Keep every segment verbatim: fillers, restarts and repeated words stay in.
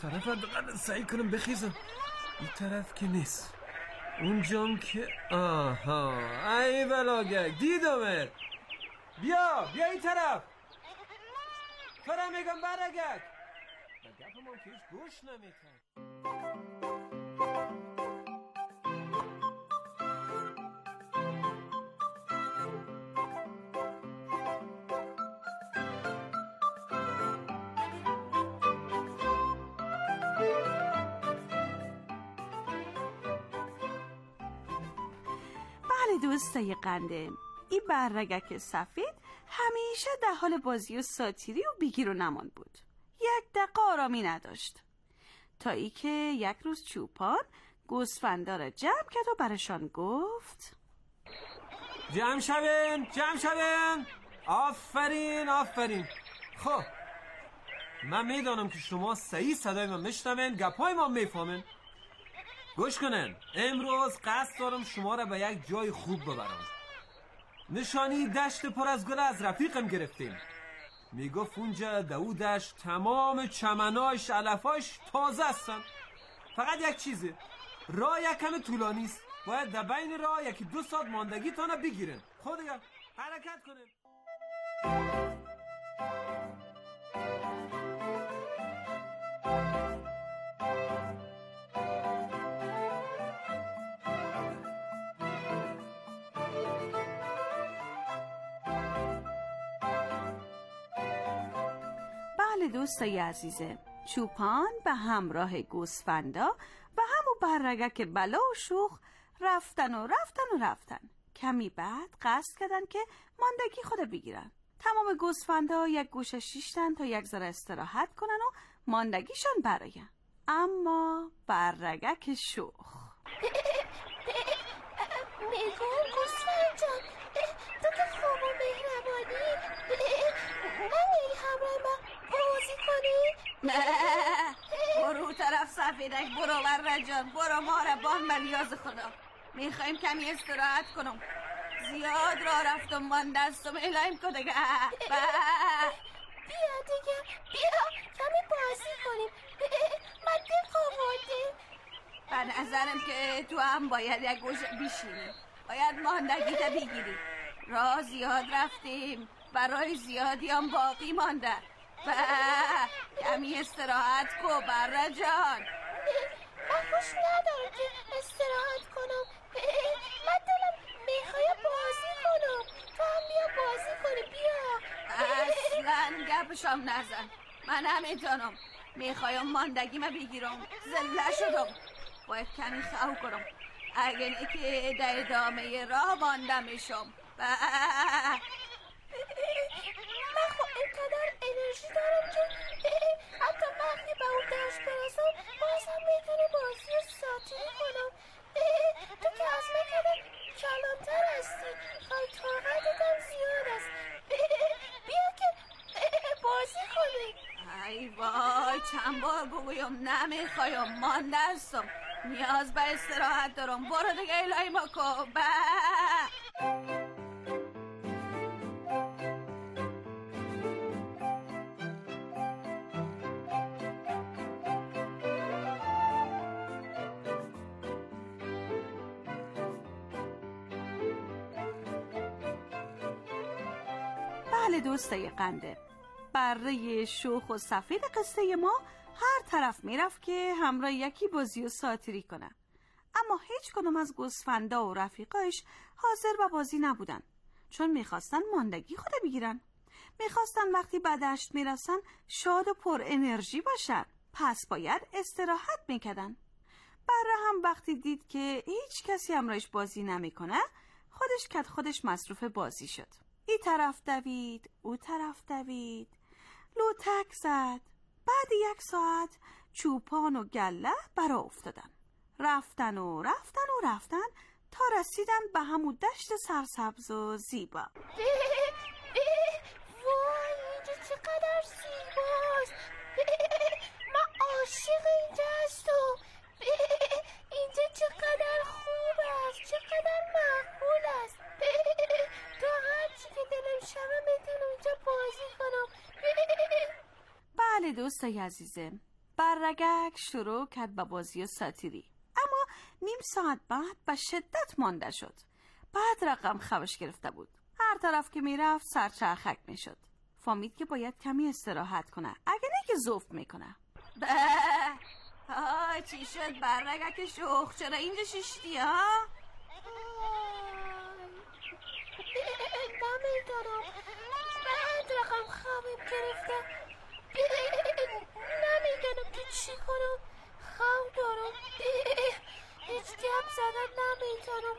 طرف دقیقا سعی کنم بخیزم. این طرف که نیست، اونجام که آها ای بلاگک دیدمت. بیا بیا این طرف. تو را میگم برگرد. گپ ما که هیچ گوش نمیتن. دوستای قنده، این بررگک سفید همیشه در حال بازی و ساتیری و بگیر و نمان بود. یک دقیقه آرامی نداشت تا ای که یک روز چوپان گوسفندا را جمع کرد و برشان گفت جمع شوین جمع شوین. آفرین آفرین. خب من میدانم که شما صحیح صدای من میشنوین، گپای ما میفهمین. گوش کنن، امروز قصد دارم شما را به یک جای خوب ببرم. نشانی دشت پر از گل از رفیقم گرفتیم. میگفت اونجا دو دشت تمام چمناش علفاش تازه هستن. فقط یک چیزه، راه یکم طولانی است. باید در بین راه یکی دو ساعت ماندگی تانه بگیرن. خود دیگه حرکت کنن. دوستای عزیزه، چوپان به همراه گوسفندا و همون بررگک بلا و شوخ رفتن و رفتن و رفتن. کمی بعد قصد کردن که ماندگی خود بگیرن. تمام گوسفندا یک گوشه شیشتن تا یک ذره استراحت کنن و ماندگیشان براین. اما بررگک شوخ میگم گوسفند جان، تو که خوب و مهربانی، نمی‌ای همراه ما بازی کنی؟ برو طرف سفیدک، برو برره جان، برو ما را بان ملیاز خدا. میخوایم کمی استراحت کنم، زیاد را رفتم من دستم الایم که دیگه. بیا دیگه بیا کمی بازی کنیم. من دیگه خوابوندیم. به نظرم که تو هم باید یک گوشه بشینی، باید ماندگی تا بگیری. راه زیاد رفتیم، برای زیادی هم باقی مانده. با کمی استراحت کو بره جان. من خوش ندارم که استراحت کنم. من دلم میخواه بازی کنم. تو هم بیا بازی کنی. بیا اصلا گپشم نزن، من نمیتونم. میخوایم ماندگی ما بگیرم، زله شدم، باید کمی خو کنم. اگر نه که در ادامه راه مانده میشم. من خب اینقدر انرژی دارم که حتی وقتی به اون دشت برسم بازم میتونه بازی و ساتیری کنم. تو که از من کلانتر هستی، خواهی طاقتت هم زیاد است. بیا که بازی کنی. ای وای، چند بار بگویم نمیخوایم، مانده هستم، نیاز به استراحت دارم. برو دیگه الهی ما کو. بله دوستای قنده، بره شوخ و سفید قصه ما هر طرف میرفت که همراه یکی بازی و ساتیری کنه. اما هیچ کنم از گوسفندا و رفیقاش حاضر به بازی نبودن، چون میخواستن ماندگی خود بگیرن. میخواستن وقتی به دشت میرسن شاد و پر انرژی باشن، پس باید استراحت میکردن. بره هم وقتی دید که هیچ کسی همراهش بازی نمیکنه، خودش کد خودش مصروف بازی شد. ای طرف دوید، او طرف دوید، لوتک زد. بعد یک ساعت چوپان و گله برا افتادن. رفتن و رفتن و رفتن تا رسیدن به همون دشت سرسبز و زیبا. وای اینجا چقدر زیباست. من عاشق اینجا هستم. اینجا چقدر خوب است، چقدر معقول است. تو هرچی که دلم شما میتونم اینجا بازی کنم. بله دوستای عزیزم، بر بررگک شروع کرد به بازی و ساتیری، اما نیم ساعت بعد به شدت مانده شد. بعد رقم خوش گرفته بود. هر طرف که میرفت سرچرخک میشد. فهمید که باید کمی استراحت کنه، اگه نه که زفت میکنه. به آه چی شد بررگک شوخ؟ چرا اینجا شیشتی ها؟ نمیدارم، بعد رقم خوابم گرفته. نمیدونم که چی کنم. خواب دارم، هیچ گپ زدن نمیتونم.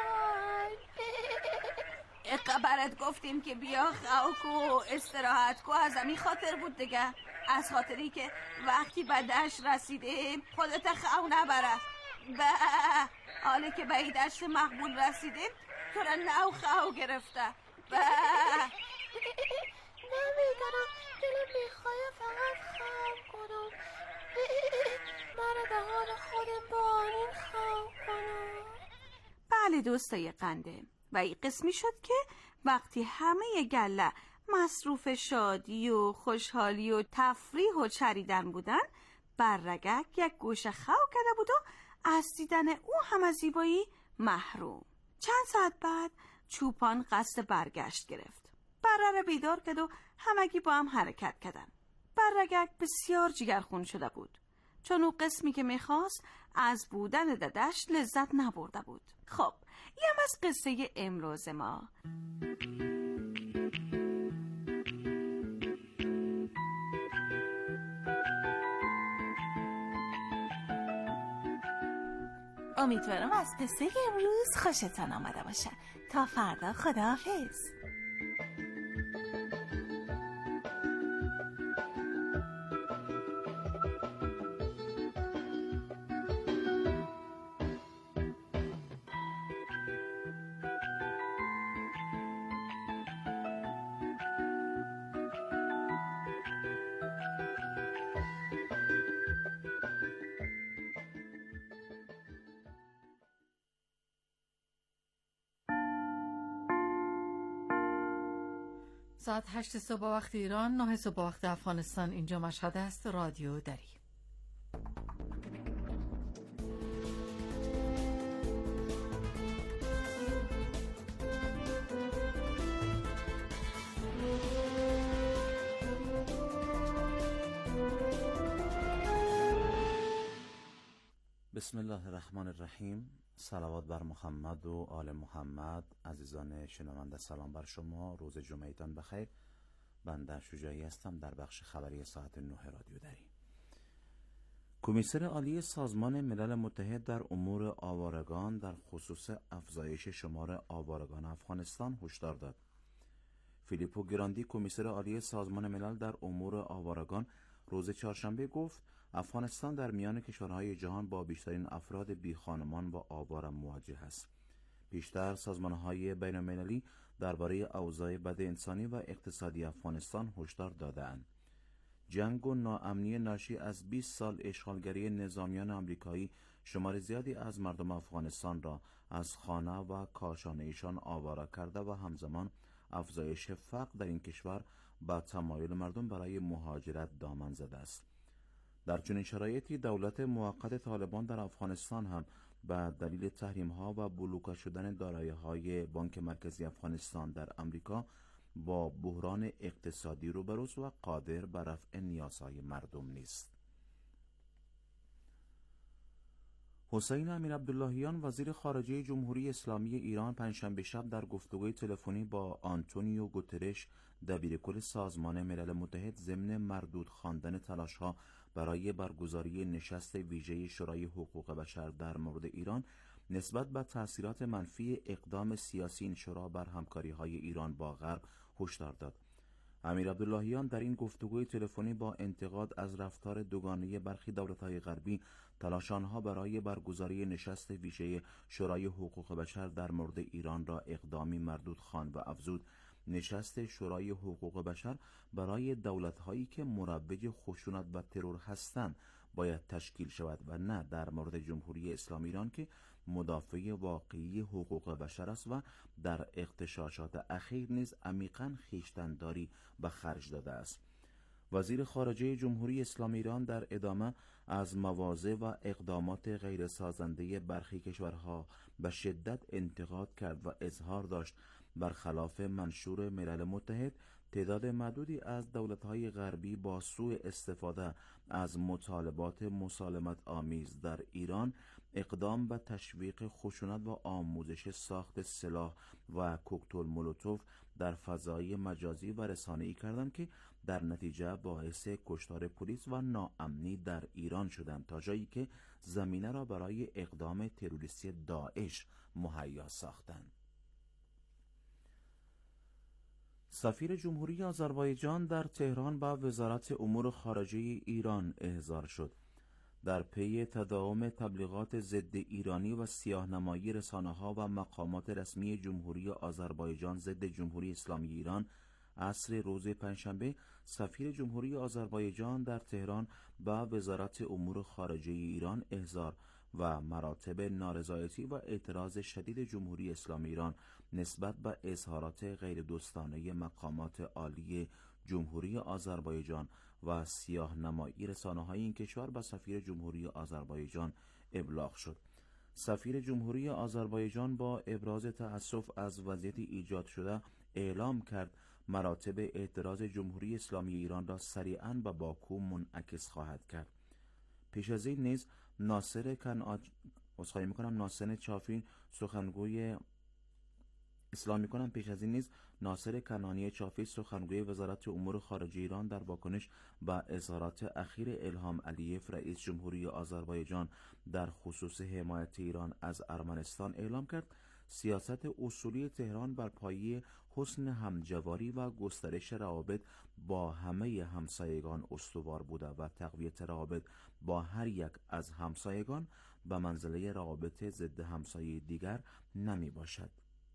قبرت گفتیم که بیا خواب و استراحت کو، از همین خاطر بود دیگه. از خاطری که وقتی به دشت رسیده خودت خواب نبره. به حالی که به این دشت مقبول رسیده تو را نو خواب گرفته. به نمیدونم، دلم میخواه فقط خواب کنم. مرا به حال خودم با آنین خواب کنم. بله دوستای قنده، و این قسمی شد که وقتی همه گله مصروف شادی و خوشحالی و تفریح و چریدن بودن، بررگک یک گوشه خواب کرده بود و از دیدن او هم از زیبایی محروم. چند ساعت بعد چوپان قصد برگشت گرفت. بره را بیدار کرد و همگی با هم حرکت کردن. بررگک بسیار جگرخون شده بود، چون او قسمی که میخواست از بودن ددش لذت نبرده بود. خب این هم از قصه امروز ما. امیدوارم از قصه امروز خوشتان آمده باشه. تا فردا، خداحافظ. ساعت هشت صبح وقت ایران، نه صبح وقت افغانستان. اینجا مشهد است، رادیو دری. بسم الله الرحمن الرحیم. صلوات بر محمد و آل محمد. عزیزان شنونده سلام بر شما، روز جمعهتان بخیر. بنده شجاعی هستم در بخش خبری ساعت نه رادیو دری. کمیسر عالی سازمان ملل متحد در امور آوارگان در خصوص افزایش شمار آوارگان افغانستان هشدار داد. فیلیپو گراندی، کمیسر عالی سازمان ملل در امور آوارگان، روز چهارشنبه گفت افغانستان در میان کشورهای جهان با بیشترین افراد بی خانمان و آوار مواجه است. بیشتر سازمانهای بین المللی درباره اوضاع بد انسانی و اقتصادی افغانستان هشدار داده‌اند. جنگ و ناامنی ناشی از بیست سال اشغالگری نظامیان آمریکایی شمار زیادی از مردم افغانستان را از خانه و کاشانه‌شان آواره کرده و همزمان افزایش فقر در این کشور با تمایل مردم برای مهاجرت دامن زده است. در چنین شرایطی دولت موقت طالبان در افغانستان هم به دلیل تحریم‌ها و بلوکه شدن دارایی‌های بانک مرکزی افغانستان در امریکا با بحران اقتصادی روبروست و قادر به رفع نیازهای مردم نیست. حسین امیر عبداللهیان، وزیر خارجه جمهوری اسلامی ایران، پنجشنبه شب در گفتگوی تلفنی با آنتونیو گوترش، دبیرکل سازمان ملل متحد، ضمن مردود خواندن تلاش‌ها برای برگزاری نشست ویژه شورای حقوق بشر در مورد ایران نسبت به تأثیرات منفی اقدام سیاسی این شورا بر همکاری‌های ایران با غرب هشدار داد. امیر عبداللهیان در این گفتگوی تلفنی با انتقاد از رفتار دوگانه برخی دولت‌های غربی تلاش آنها برای برگزاری نشست ویژه شورای حقوق بشر در مورد ایران را اقدامی مردود خواند و افزود نشست شورای حقوق بشر برای دولت‌هایی که مروج خشونت و ترور هستند باید تشکیل شود و نه در مورد جمهوری اسلامی ایران که مدافع واقعی حقوق بشر است و در اغتشاشات اخیر نیز عمیقاً خویشتن‌داری به خرج داده است. وزیر خارجه جمهوری اسلامی ایران در ادامه از مواضع و اقدامات غیر سازنده برخی کشورها به شدت انتقاد کرد و اظهار داشت برخلاف منشور ملل متحد تعداد معدودی از دولت‌های غربی با سوء استفاده از مطالبات مسالمت آمیز در ایران اقدام به تشویق خشونت و آموزش ساخت سلاح و کوکتل مولوتوف در فضای مجازی و رسانه‌ای کردند که در نتیجه باعث کشتار پلیس و ناامنی در ایران شدند تا جایی که زمینه را برای اقدام تروریستی داعش مهیا ساختند. سفیر جمهوری آذربایجان در تهران با وزارت امور خارجه ایران احضار شد. در پی تداوم تبلیغات ضد ایرانی و سیاه‌نمایی رسانه‌ها و مقامات رسمی جمهوری آذربایجان ضد جمهوری اسلامی ایران، عصر روز پنجشنبه سفیر جمهوری آذربایجان در تهران با وزارت امور خارجه ایران احضار و مراتب نارضایتی و اعتراض شدید جمهوری اسلامی ایران نسبت به اظهارات غیر دوستانه مقامات عالی جمهوری آذربایجان و سیاه‌نمایی رسانه‌های این کشور به سفیر جمهوری آذربایجان ابلاغ شد. سفیر جمهوری آذربایجان با ابراز تأسف از وضعیت ایجاد شده اعلام کرد مراتب اعتراض جمهوری اسلامی ایران را سریعاً به باکو منعکس خواهد کرد. پیش از این نیز ناصر کنعان عذرخواهی می‌کنم ناصر چافین سخنگوی اصلاح می‌کنم پیش از این نیز ناصر کنعانی چافی سخنگوی وزارت امور خارجه ایران در واکنش به اظهارات اخیر الهام علیف رئیس جمهوری آذربایجان در خصوص حمایت ایران از ارمنستان اعلام کرد سیاست اصولی تهران بر پایه حسن همجواری و گسترش روابط با همه همسایگان استوار بوده و تقویت روابط با هر یک از همسایگان به منزله روابط ضد همسایه دیگر نمی باشد.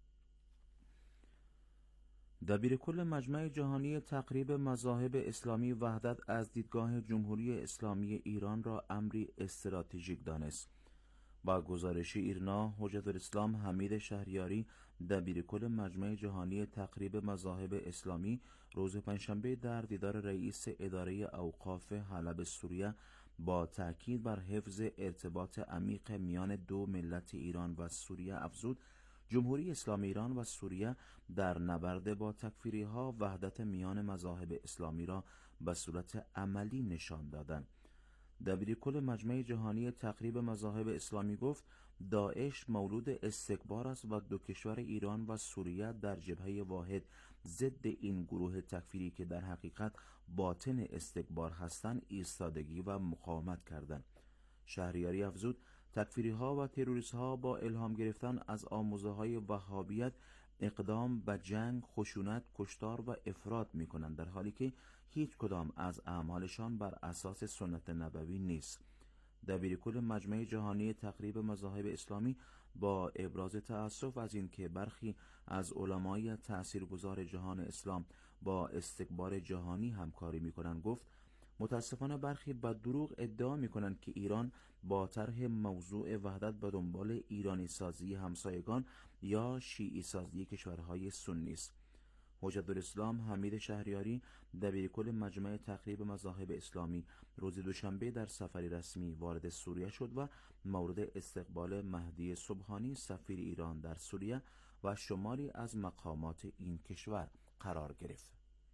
دبیرکل مجمع جهانی تقریب مذاهب اسلامی وحدت از دیدگاه جمهوری اسلامی ایران را امری استراتژیک دانست. با گزارش ایرنا، حجت الاسلام حمید شهریاری دبیرکل مجمع جهانی تقریب مذاهب اسلامی روز پنجشنبه در دیدار رئیس اداره اوقاف حلب سوریه با تأکید بر حفظ ارتباط عمیق میان دو ملت ایران و سوریه افزود جمهوری اسلامی ایران و سوریه در نبرد با تکفیری ها وحدت میان مذاهب اسلامی را به صورت عملی نشان دادند. دبیرکل مجمع جهانی تقریب مذاهب اسلامی گفت داعش مولود استکبار است و دو کشور ایران و سوریه در جبهه واحد ضد این گروه تکفیری که در حقیقت باطن استکبار هستند ایستادگی و مقاومت کردند. شهریاری افزود تکفیری ها و تروریست ها با الهام گرفتن از آموزه های وهابیت اقدام به جنگ، خشونت، کشتار و افراط می کنند در حالی که هیچ کدام از اعمالشان بر اساس سنت نبوی نیست. دبیرکل مجمع جهانی تقریب مذاهب اسلامی با ابراز تأسف از اینکه برخی از علمای تاثیرگذار جهان اسلام با استکبار جهانی همکاری می کنند گفت متاسفانه برخی با دروغ ادعا می کنند که ایران با طرح موضوع وحدت به دنبال ایرانی سازی همسایگان یا شیعی سازی کشورهای سنی است. حجت الاسلام حمید شهریاری دبیرکل مجمع تقریب مذاهب اسلامی روز دوشنبه در سفری رسمی وارد سوریه شد و مورد استقبال مهدی سبحانی سفیر ایران در سوریه و شماری از مقامات این کشور قرار گرفت.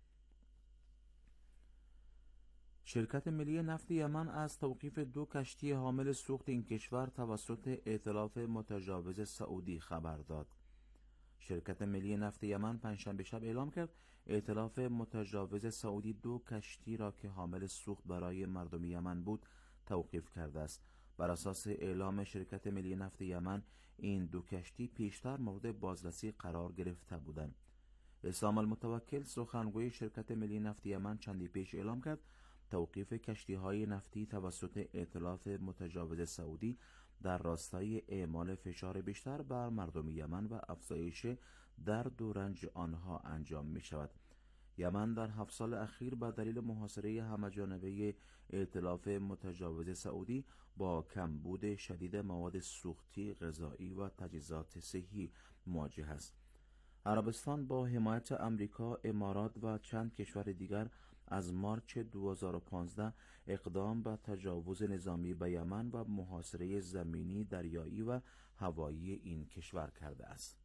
شرکت ملی نفت یمن از توقیف دو کشتی حامل سوخت این کشور توسط ائتلاف متجاوز سعودی خبر داد. شرکت ملی نفت یمن پنجشنبه شب اعلام کرد ائتلاف متجاوز سعودی دو کشتی را که حامل سوخت برای مردم یمن بود توقیف کرده است. بر اساس اعلام شرکت ملی نفت یمن این دو کشتی پیشتر مورد بازرسی قرار گرفته بودند. اسلام المتوکل سخنگوی شرکت ملی نفت یمن چندی پیش اعلام کرد توقیف کشتی‌های نفتی توسط ائتلاف متجاوز سعودی در راستای اعمال فشار بیشتر بر مردم یمن و افزایش درد و رنج آنها انجام می شود. یمن در هفت سال اخیر به دلیل محاصره همه‌جانبه ائتلاف متجاوز سعودی با کمبود شدید مواد سوختی، غذایی و تجهیزات صحی مواجه است. عربستان با حمایت امریکا، امارات و چند کشور دیگر از مارچ دو هزار و پانزده اقدام به تجاوز نظامی به یمن و محاصره زمینی، دریایی و هوایی این کشور کرده است.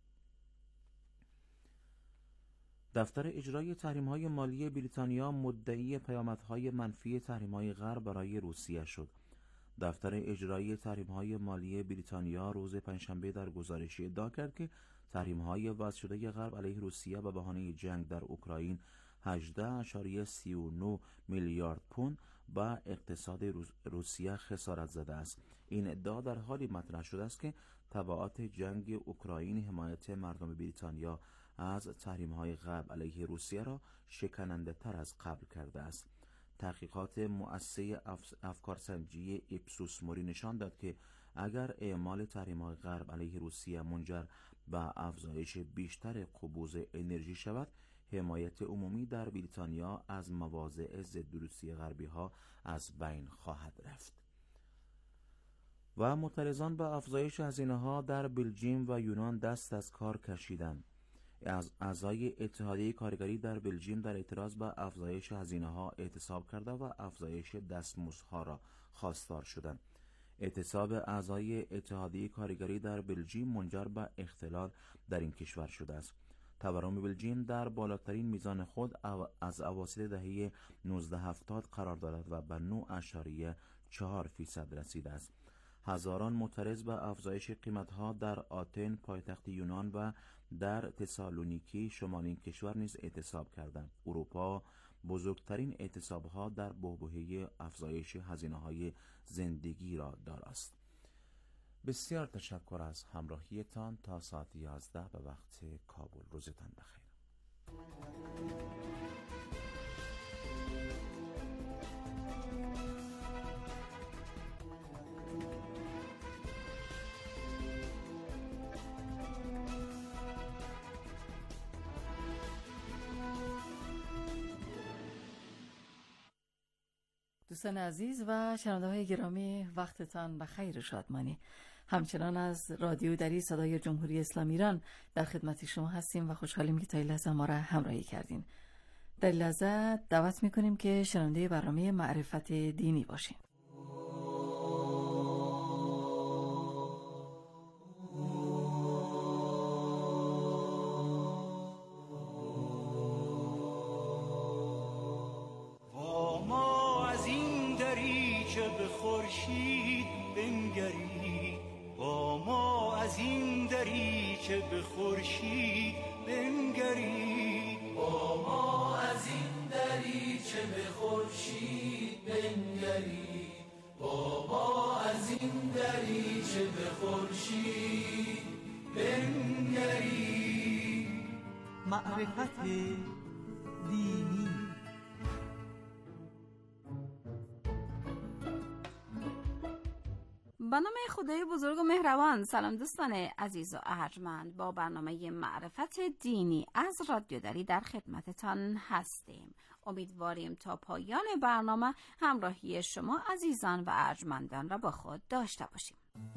دفتر اجرای تحریم‌های مالی بریتانیا مدعی پیامدهای منفی تحریم‌های غرب برای روسیه شد. دفتر اجرایی تحریم‌های مالی بریتانیا روز پنجشنبه در گزارشی ادعا کرد که تحریم‌های وضع شده غرب علیه روسیه به بهانه جنگ در اوکراین هجده ممیز سی و نه میلیارد پوند به اقتصاد روسیه خسارت زده است. این ادعا در حالی مطرح شده است که تبعات جنگ اوکراین حمایت مردم بریتانیا از تحریم‌های غرب علیه روسیه را شکننده تر از قبل کرده است. تحقیقات مؤسسه اف... افکارسنجی ایپسوس موری نشان داد که اگر اعمال تحریم‌های غرب علیه روسیه منجر به افزایش بیشتر قبوز انرژی شود، حمایت عمومی در بریتانیا از مواضع ضد روسیه غربی ها از بین خواهد رفت. و معترضان به افزایش هزینه ها در بلژیم و یونان دست از کار کشیدند. از اعضای اتحادیه کارگری در بلژیم در اعتراض به افزایش هزینه ها اعتصاب کرده و افزایش دستمزدها را خواستار شدند. اعتصاب اعضای اتحادیه کارگری در بلژیم منجر به اختلال در این کشور شده است. تورم بلژیم در بالاترین میزان خود از اواسط دهه نوزده هفتاد قرار دارد و به نه اشاریه چهار فیصد رسیده است. هزاران معترض به افزایش قیمت‌ها در آتن پایتخت یونان و در تسالونیکی شمال این کشور نیز اعتصاب کردند. اروپا بزرگترین اعتصاب‌ها در بحبوحه افزایش هزینه‌های زندگی را داراست. بسیار تشکر از همراهیتان. تا ساعت یازده به وقت کابل. روزتان بخیر. دوستان عزیز و شنونده‌های گرامی، وقتتان بخیر و شادمانی. همچنان از رادیو دری صدای جمهوری اسلامی ایران در خدمت شما هستیم و خوشحالیم که تا این لحظه ما را همراهی کردین. در این لحظه دعوت می‌کنیم که شنونده برنامه معرفت دینی باشین. خورشید بنگری با ما از این دریچه به خورشید بنگری با ما از این دریچه به خورشید بنگری با ما از این دریچه به خورشید بنگری. معرفت دینی. به نام خدای بزرگ و مهربان. سلام دوستان عزیز و ارجمند، با برنامه معرفت دینی از رادیو دری در خدمتتان هستیم. امیدواریم تا پایان برنامه همراهی شما عزیزان و ارجمندان را با خود داشته باشیم.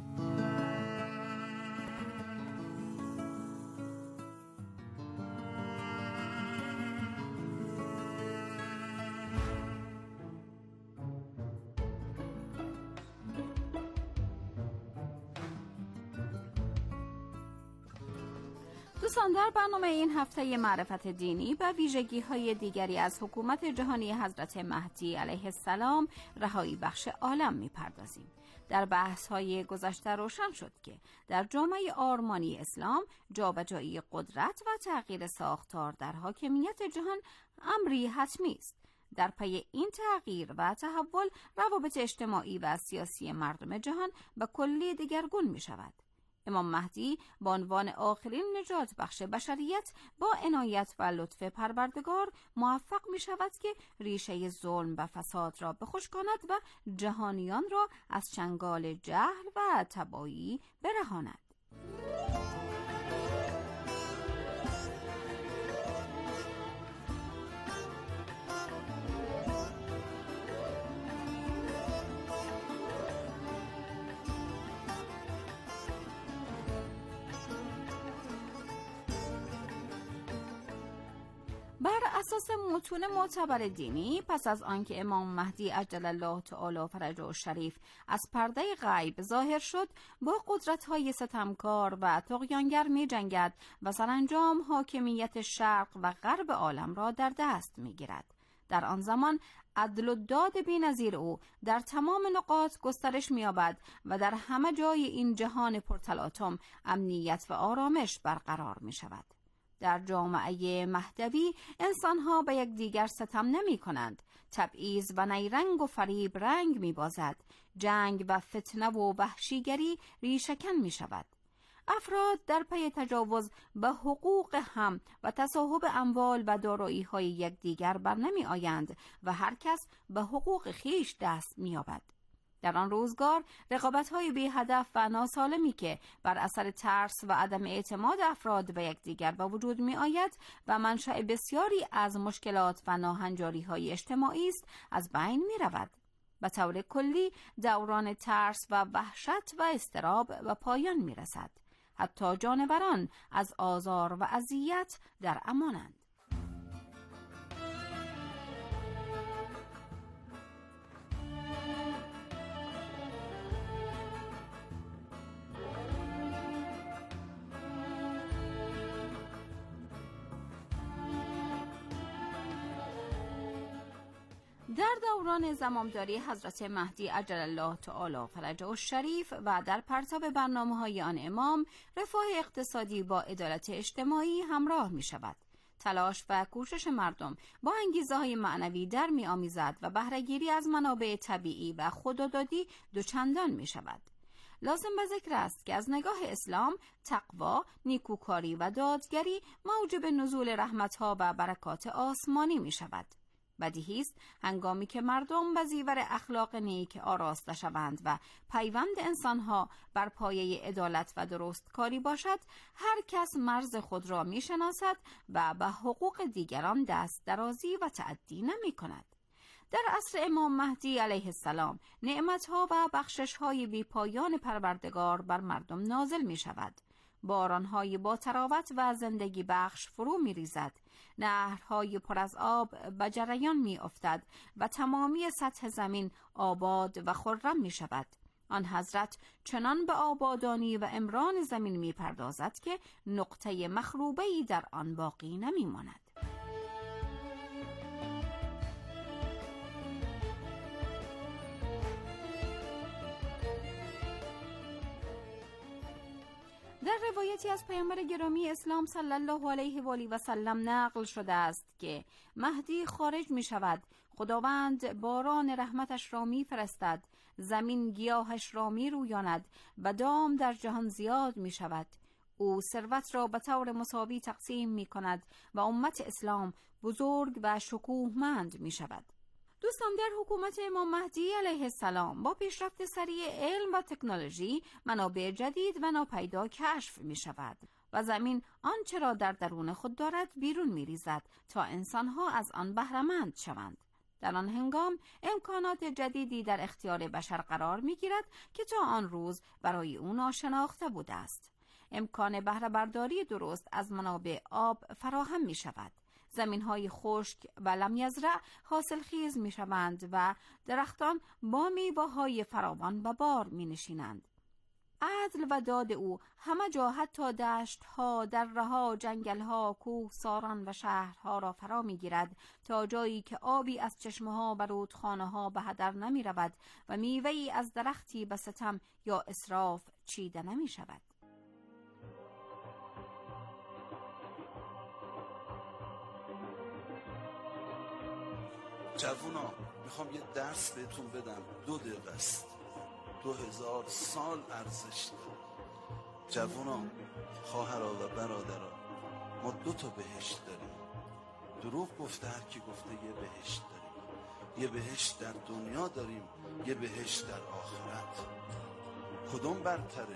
دوستان، در برنامه این هفته معرفت دینی به ویژگی های دیگری از حکومت جهانی حضرت مهدی علیه السلام رهایی بخش عالم میپردازیم. در بحث های گذشته روشن شد که در جامعه آرمانی اسلام جابجایی قدرت و تغییر ساختار در حاکمیت جهان امری حتمی است. در پی این تغییر و تحول روابط اجتماعی و سیاسی مردم جهان به کلی دگرگون می شود. امام مهدی به عنوان آخرین نجات بخش بشریت با عنایت و لطف پروردگار موفق می شود که ریشه ظلم و فساد را بخشکاند و جهانیان را از چنگال جهل و تباهی برهاند. بر اساس متون معتبر دینی، پس از آنکه امام مهدی عجل الله تعالی فرجه الشریف از پرده غیب ظاهر شد، با قدرت‌های ستمکار و طغیانگر می جنگد و سرانجام حاکمیت شرق و غرب عالم را در دست می گیرد. در آن زمان عدل و داد بی‌نظیر او در تمام نقاط گسترش می‌یابد و در همه جای این جهان پرتلاطم امنیت و آرامش برقرار می‌شود. در جامعه مهدوی انسان‌ها به یکدیگر ستم نمی‌کنند. تبعیض و نیرنگ و فریب رنگ می‌بازد. جنگ و فتنه و وحشیگری ریشه‌کن می‌شود. افراد در پی تجاوز به حقوق هم و تصاحب اموال و دارایی‌های یکدیگر بر نمی آیند و هر کس به حقوق خیش دست می یابد. در آن روزگار رقابت‌های بی هدف و ناسالمی که بر اثر ترس و عدم اعتماد افراد به یکدیگر به وجود می آید و منشأ بسیاری از مشکلات و ناهنجاری‌های اجتماعی است، از بین می رود. به طور کلی دوران ترس و وحشت و اضطراب به پایان می رسد. حتی جانوران از آزار و اذیت در امانند. در دوران زمامداری حضرت مهدی عجل الله تعالی فرجه الشریف و در پرتاب برنامه‌های آن امام، رفاه اقتصادی با عدالت اجتماعی همراه می شود. تلاش و کوشش مردم با انگیزه‌های معنوی در می آمیزد و بهره‌گیری از منابع طبیعی و خودآزادی دوچندان می شود. لازم به ذکر است که از نگاه اسلام تقوا، نیکوکاری و دادگری موجب نزول رحمت‌ها و برکات آسمانی می شود. بدیهی است هنگامی که مردم به زیور اخلاق نیک آراسته شوند و پیوند انسانها بر پایه عدالت و درستکاری باشد، هر کس مرز خود را می شناسد و به حقوق دیگران دست درازی و تعدی نمی کند. در عصر امام مهدی علیه السلام نعمتها و بخششهای بی پایان پروردگار بر مردم نازل می شود. بارانهای با تراوت و زندگی بخش فرو می ریزد. نهرهای پر از آب به جریان می افتد و تمامی سطح زمین آباد و خرم می شود. آن حضرت چنان به آبادانی و عمران زمین می پردازد که نقطه مخروبه‌ای در آن باقی نمی ماند. در روایتی از پیامبر گرامی اسلام صلی الله علیه و آله و سلم نقل شده است که مهدی خارج می شود، خداوند باران رحمتش را می فرستد، زمین گیاهش را می رویاند و دام در جهان زیاد می شود. او ثروت را به طور مساوی تقسیم می کند و امت اسلام بزرگ و شکوهمند می شود. دوستان، در حکومت امام مهدی علیه السلام با پیشرفت سریع علم و تکنولوژی منابع جدید و ناپیدا کشف می شود و زمین آنچه را در درون خود دارد بیرون می ریزد تا انسانها از آن بهره‌مند شوند. در آن هنگام امکانات جدیدی در اختیار بشر قرار می گیرد که تا آن روز برای او ناشناخته بوده است. امکان بهره برداری درست از منابع آب فراهم می شود. زمین‌های خشک و لم یزرع حاصلخیز می‌شوند و درختان با میوه‌های فراوان به بار می‌نشینند. عدل و داد او همه جا، حتی دشت‌ها، دره‌ها، جنگل‌ها، کوهساران و شهرها را فرا می‌گیرد تا جایی که آبی از چشمه‌ها و رودخانه‌ها به هدر نمی‌رود و میوه‌ای از درختی به ستم یا اسراف چیده نمی‌شود. جوونا، میخوام یه درس بهتون بدم. دو دقیقه است. دو هزار سال ارزش داره. جوونا، خواهرها و برادرها، ما دو تا بهشت داریم. دروغ گفته هر کی گفته یه بهشت داریم. یه بهشت در دنیا داریم، یه بهشت در آخرت. کدوم برتره؟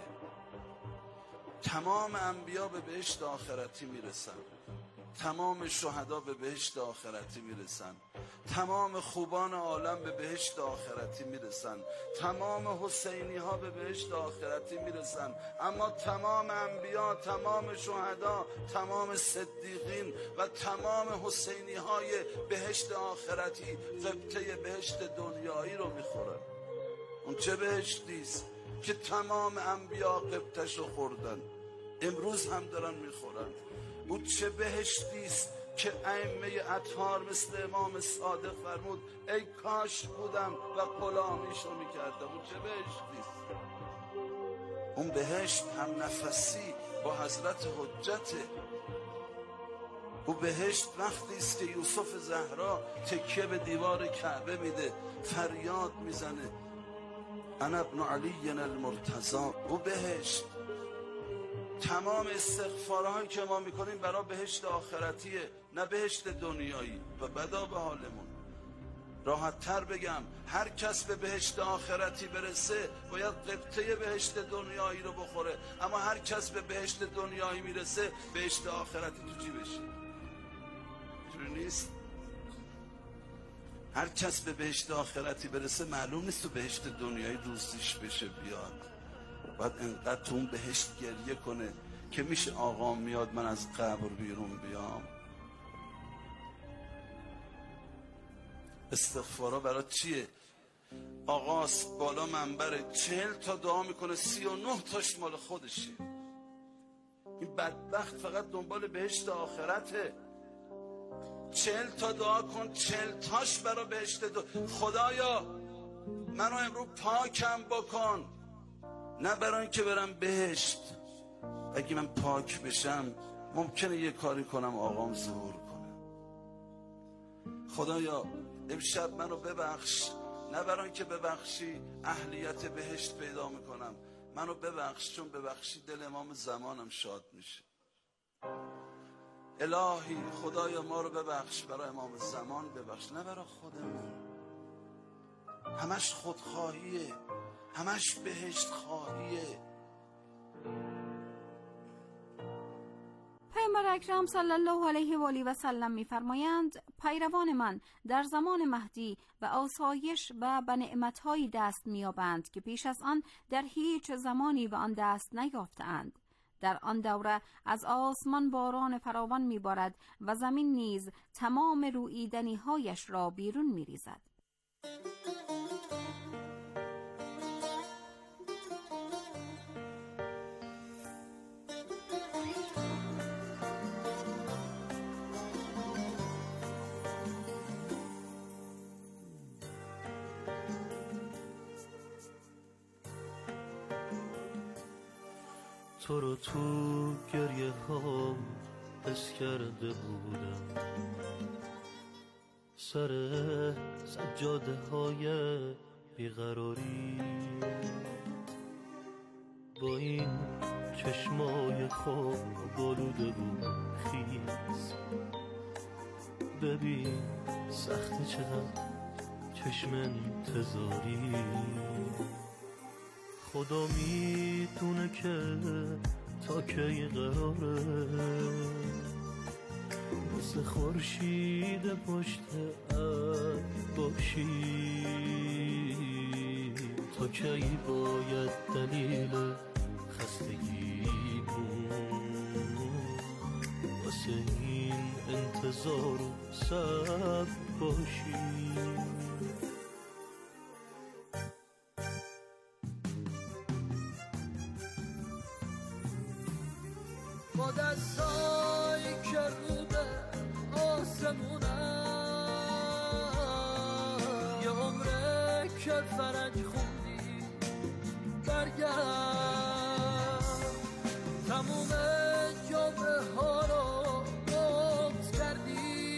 تمام انبیا به بهشت آخرتی میرسن، تمام شهدا به بهشت آخرتی میرسن، تمام خوبان عالم به بهشت آخرتی میرسن، تمام حسینی ها به بهشت آخرتی میرسن، اما تمام انبیا، تمام شهدا، تمام صدیقین و تمام حسینی های بهشت آخرتی غبطه بهشت دنیایی رو میخورن. اون چه بهشتیست که تمام انبیا غبطش رو خوردن، امروز هم دارن میخورن. اون چه بهشتیست که ائمه اطهار مثل امام صادق فرمود ای کاش بودم و غلامیشو میکردم. اون چه بهشتیست؟ اون بهشت هم نفسی با حضرت حجته. اون بهشت وقتی است که یوسف زهرا تکیه به دیوار کعبه میده، فریاد میزنه انا ابن علی المرتضی. اون بهشت تمام استغفارهایی که ما میکنیم برای بهشت آخرتیه، نه بهشت دنیایی. و بدا به حالمون. راحت تر بگم، هر کس به بهشت آخرتی برسه باید قبطه بهشت دنیایی رو بخوره، اما هر کس به بهشت دنیایی میرسه بهشت آخرتی تو جیبشه. اینجوری نیست. هر کس به بهشت آخرتی برسه معلوم نیست تو بهشت دنیایی دوستیش بشه بیاد. باید انقدر تو اون بهشت گریه کنه که میشه آقا میاد من از قبر بیرون بیام. استغفارا برای چیه؟ آقاست بالا منبره چهل تا دعا میکنه، سی و نه تاش مال خودشه. این بدبخت فقط دنبال بهشت آخرته. چهل تا دعا کن، چهل تاش برای بهشت دو. خدایا منو امروز پاکم بکن، نه برای این که برم بهشت. اگه من پاک بشم ممکنه یه کاری کنم آقام ظهور کنه. خدایا امشب منو ببخش، نه برای این که ببخشی اهلیت بهشت پیدا میکنم، منو ببخش چون ببخشی دل امام زمانم شاد میشه. الهی خدایا ما رو ببخش، برای امام زمان ببخش، نه برای خودمون. همش خودخواهیه، همش بهشت خواهیه. پیامبر اکرم صلی الله علیه و آله و سلم می‌فرمایند پیروان من در زمان مهدی و آسایش و به نعمت‌هایی دست می‌یابند که پیش از آن در هیچ زمانی به آن دست نیافتند. در آن دوره از آسمان باران فراوان می‌بارد و زمین نیز تمام روییدنی‌هایش را بیرون می‌ریزد. تو رو تو گریه ها حس کرده بودم، سر سجاده های بیقراری، با این چشمای خواب بلوده بود خیز. ببین سخت چقدر چشم انتظاری، خدا میدونه که تا کی قراره مثل خورشید پشت ابر باشی، تا کی باید دلیل خستگیمون واسه این انتظار و صبر باشی. با دستایی که رو به آسمونم، یه عمره که فرج خوندی برگرد، تموم جمعه ها رو نوت کردی،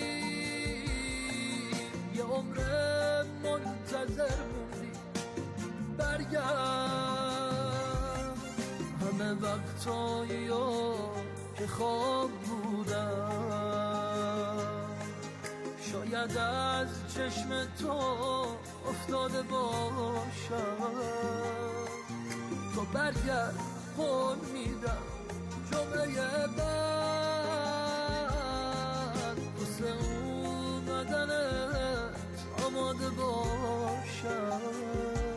یه عمره منتظر موندی برگرد. همه وقتایی که خواب بودم شاید از چشم تو افتاده باشم، تو برگرد قول میدم جمعه بعد واسه اومدن باشم.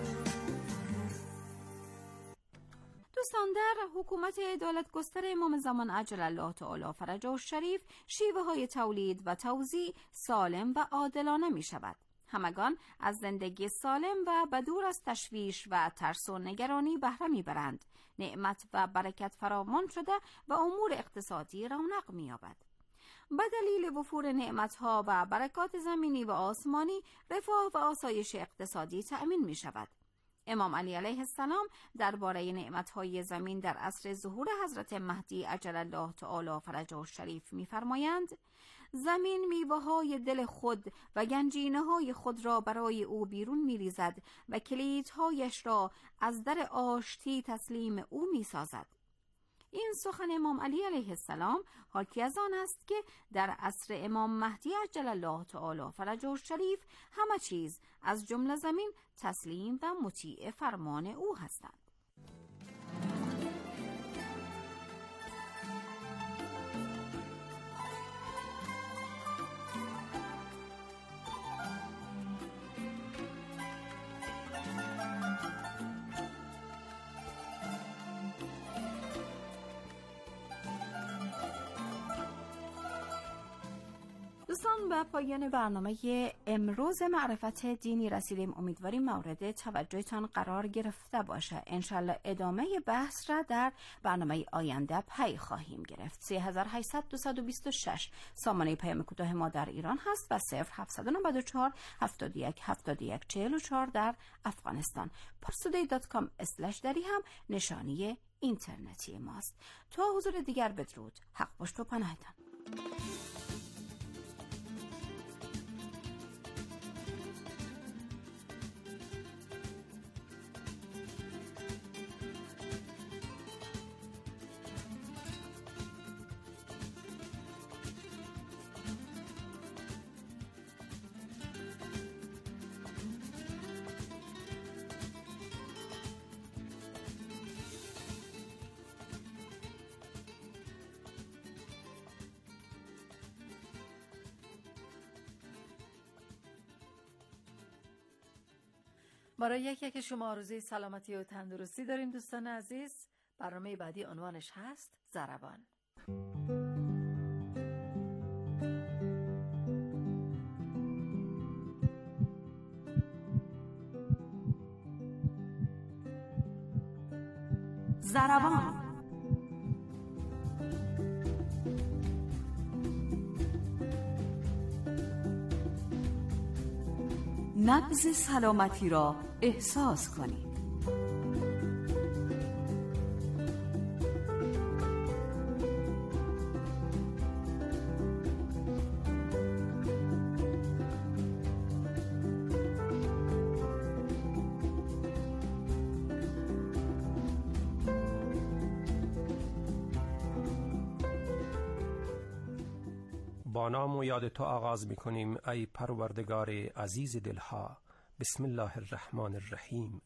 دوستان، در حکومت عدالت گستر امام زمان عجل الله تعالی فرجه الشریف شیوه های تولید و توزیع سالم و عادلانه می شود. همگان از زندگی سالم و بدور از تشویش و ترس و نگرانی بهره می برند. نعمت و برکت فراوان شده و امور اقتصادی رونق می یابد. به دلیل وفور نعمتها و برکات زمینی و آسمانی، رفاه و آسایش اقتصادی تأمین می شود. امام علی علیه السلام درباره نعمتهای زمین در عصر ظهور حضرت مهدی عجل الله تعالی فرجه الشریف می‌فرمایند: زمین میوه‌های دل خود و گنجینه‌های خود را برای او بیرون می‌ریزد و کلیدهایش را از در آشتی تسلیم او می‌سازد. این سخن امام علی علیه السلام حاکی از آن است که در عصر امام مهدی عجل الله تعالی فرجه الشریف همه چیز از جمله زمین تسلیم و مطیع فرمان او هستند. دوستان، به پایان برنامه امروز معرفت دینی رسیدیم. امیدواریم مورد توجهتان قرار گرفته باشه. انشالله ادامه بحث را در برنامه آینده پی خواهیم گرفت. سه هزار و هشتصد و بیست و شش سامانه پیام کوتاه ما در ایران هست و صفر هفتصد و نود و چهار هفتاد و یک هفتاد و یک چهل و چهار در افغانستان. پارسودی دات کام اسلش دری هم نشانی اینترنتی ماست. تا حضور دیگر بدرود. حق پشت و پناهتان. برای یکی که شما آرزوی سلامتی و تندرستی داریم دوستان عزیز. برنامه بعدی عنوانش هست ضربان. ضربان نبض سلامتی را احساس کنید. با نام و یاد تو آغاز می کنیم ای پروردگار عزیز دلها. بسم الله الرحمن الرحیم.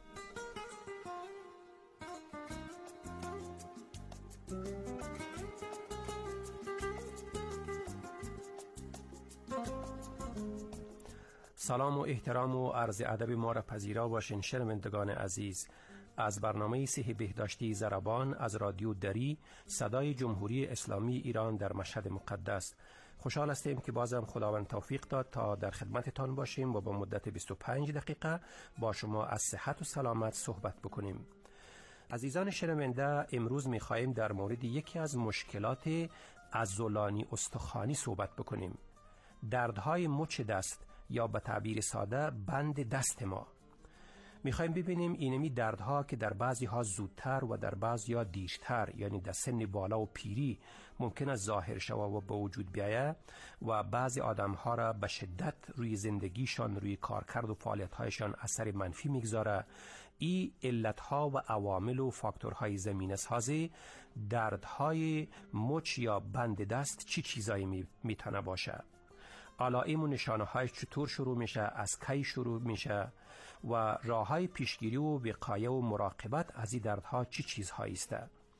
سلام و احترام و عرض ادب ما را پذیرا باشین شنوندگان عزیز. از برنامه صحی بهداشتی ضربان از رادیو دری صدای جمهوری اسلامی ایران در مشهد مقدس خوشحال هستیم که بازم خداوند توفیق داد تا در خدمتتان باشیم و با مدت بیست و پنج دقیقه با شما از صحت و سلامت صحبت بکنیم. عزیزان شنونده، امروز می‌خواهیم در مورد یکی از مشکلات عضلانی استخوانی صحبت بکنیم. دردهای مچ دست یا به تعبیر ساده بند دست ما. میخوایم ببینیم اینمی دردها که در بعضی ها زودتر و در بعضی ها دیرتر، یعنی در سن بالا و پیری ممکن است ظاهر شود و به وجود بیاید و بعضی آدم ها را به شدت روی زندگیشان، روی کارکرد و فعالیت هایشان اثر منفی میگذاره. این علت ها و عوامل و فاکتورهای زمینه سازی دردهای مچ یا بند دست چی چیزایی میتونه باشه؟ علائم و نشانه های چطور شروع میشه، از کی شروع میشه و راه های پیشگیری و وقایه و مراقبت از این دردها چی چیزهایی است؟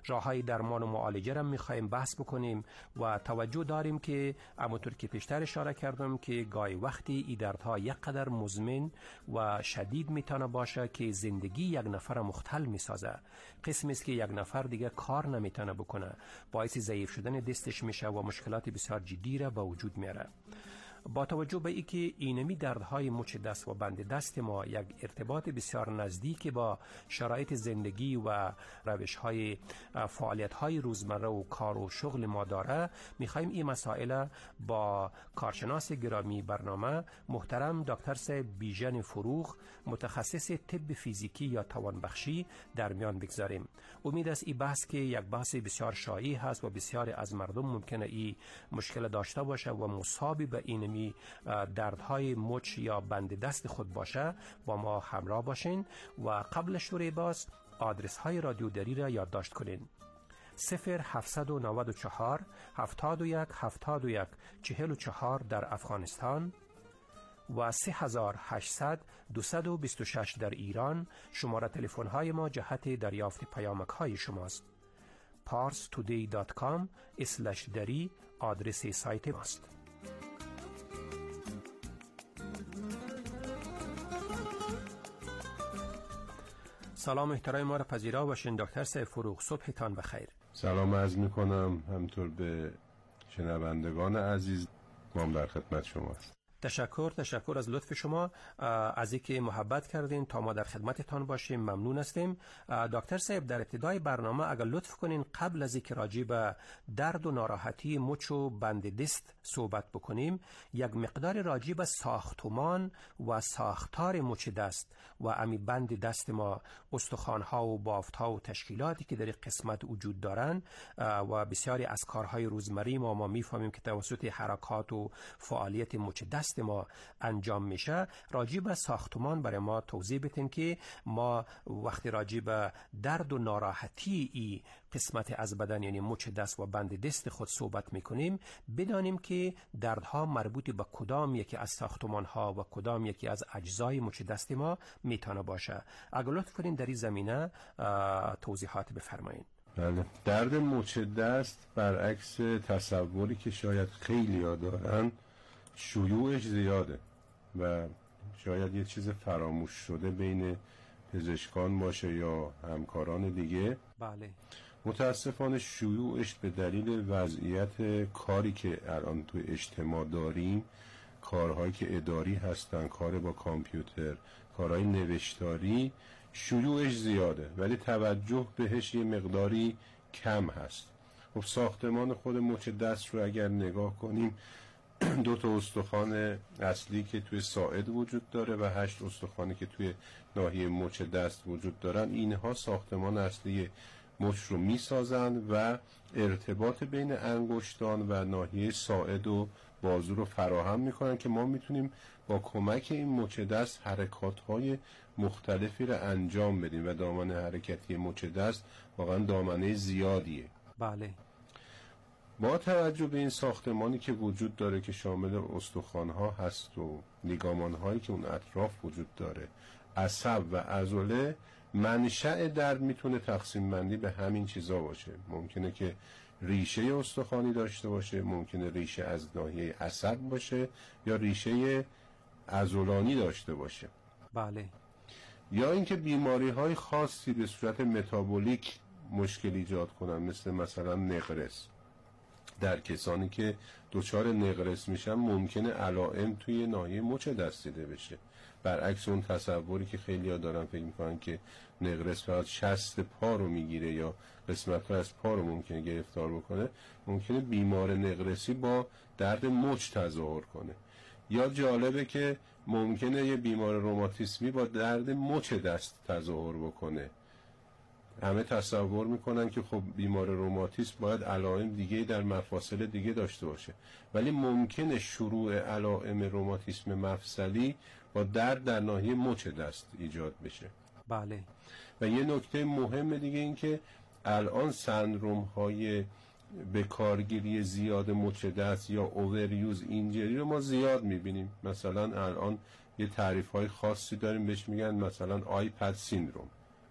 راههای درمان و معالجه را میخوایم بحث بکنیم و توجه داریم که همونطور که پیشتر اشاره کردم که گاهی وقتی این دردها یک قدر مزمن و شدید میتونه باشه که زندگی یک نفر مختل میسازه. قسمی است که یک نفر دیگه کار نمیتونه بکنه، باعث ضعیف شدن دستش میشه و مشکلات بسیار جدی را به وجود میاره. با توجه به اینکه اینمی دردهای مچ دست و بند دست ما یک ارتباط بسیار نزدیک با شرایط زندگی و روش‌های فعالیت‌های روزمره و کار و شغل ما داره، می‌خوایم این مسائل با کارشناس گرامی برنامه محترم دکتر صاحب بیژن فروغ، متخصص طب فیزیکی یا توانبخشی، در میان بگذاریم. امید است این بحث که یک بحث بسیار شایع هست و بسیار از مردم ممکنه این مشکل داشته باشه و مصاب به این دردهای مچ یا بند دست خود باشه، با ما همراه باشین و قبل شروع باز آدرس های رادیو دری را یادداشت کنین: صفر هفتصد و نود و چهار هفتاد و یک هفتاد و یک چهل و چهار در افغانستان و سه هزار و هشتصد دویست و بیست و شش در ایران. شماره تلفن های ما جهت دریافت پیامک های شماست. پارس تودی دات کام اسلش دری آدرس سایت ماست. سلام احترام ما را پذیرا باشین دکتر صاحب فروغ، صبحتان بخیر. سلام عرض میکنم همطور به شنوندگان عزیز، ما در خدمت شماست. تشکر تشکر از لطف شما، از اینکه محبت کردین تا ما در خدمتتان باشیم ممنون هستیم. دکتر صاحب در ابتدای برنامه اگر لطف کنین قبل از اینکه راجع به درد و ناراحتی مچ و بند دست صحبت بکنیم، یک مقدار راجع به ساختمان و ساختار مچ دست و امی بند دست ما، استخوان‌ها و بافت‌ها و تشکیلاتی که در این قسمت وجود دارن و بسیاری از کارهای روزمره ما ما میفهمیم که توسط حرکات و فعالیت مچ دست ما انجام میشه. راجع به ساختمان برای ما توضیح بدین که ما وقتی راجع به درد و ناراحتی ای قسمت از بدن یعنی مچ دست و بند دست خود صحبت میکنیم، بدانیم که دردها مربوط به کدام یکی از ساختمان ها و کدام یکی از اجزای مچ دست ما میتونه باشه. اگر لطف کنین در این زمینه توضیحات بفرمایید. بله، درد مچ دست برعکس تصوری که شاید خیلی ها دارن شیوعش زیاده و شاید یه چیز فراموش شده بین پزشکان باشه یا همکاران دیگه. بله. متاسفانه شیوعش به دلیل وضعیت کاری که الان توی اجتماع داریم، کارهایی که اداری هستن، کار با کامپیوتر، کارهای نوشتاری، شیوعش زیاده ولی توجه بهش یه مقداری کم هست. خب ساختمان خود مچ دست رو اگر نگاه کنیم، دو تا استخوان اصلی که توی ساعد وجود داره و هشت استخوانی که توی ناحیه مچ دست وجود دارن، اینها ساختمان اصلی مچ رو میسازن و ارتباط بین انگشتان و ناحیه ساعد و بازو رو فراهم میکنن که ما میتونیم با کمک این مچ دست حرکاتهای مختلفی رو انجام بدیم و دامنه حرکتی مچ دست واقعا دامنه زیادیه. بله. با توجه به این ساختمانی که وجود داره که شامل استخوان‌ها هست و لیگامان‌هایی که اون اطراف وجود داره، عصب و عضله، منشأ درد میتونه تقسیم بندی به همین چیزا باشه. ممکنه که ریشه استخوانی داشته باشه، ممکنه ریشه از ناحیه عصب باشه یا ریشه عضلانی داشته باشه. بله. یا اینکه بیماری‌های خاصی به صورت متابولیک مشکل ایجاد کنن، مثل مثلا نقرس. در کسانی که دچار نقرس میشن ممکنه علائم توی ناحیه مچ دست دیده بشه، برعکس اون تصوری که خیلی‌ها دارن فکر میکنن که نقرس فقط شست پا رو میگیره یا قسمت‌ها از پا رو ممکنه گرفتار بکنه. ممکنه بیمار نقرسی با درد مچ تظاهر کنه. یا جالبه که ممکنه یه بیمار روماتیسمی با درد مچ دست تظاهر بکنه. همه تصور میکنن که خب بیمار روماتیسم باید علائم دیگه در مفاصل دیگه داشته باشه، ولی ممکنه شروع علائم روماتیسم مفصلی با درد در ناحیه مچ دست ایجاد بشه. بله. و یه نکته مهم دیگه این که الان سندروم های به کارگیری زیاد مچ دست یا اووریوز اینجری رو ما زیاد میبینیم. مثلا الان یه تعریف های خاصی داریم بهش میگن مثلا آیپد سیندروم.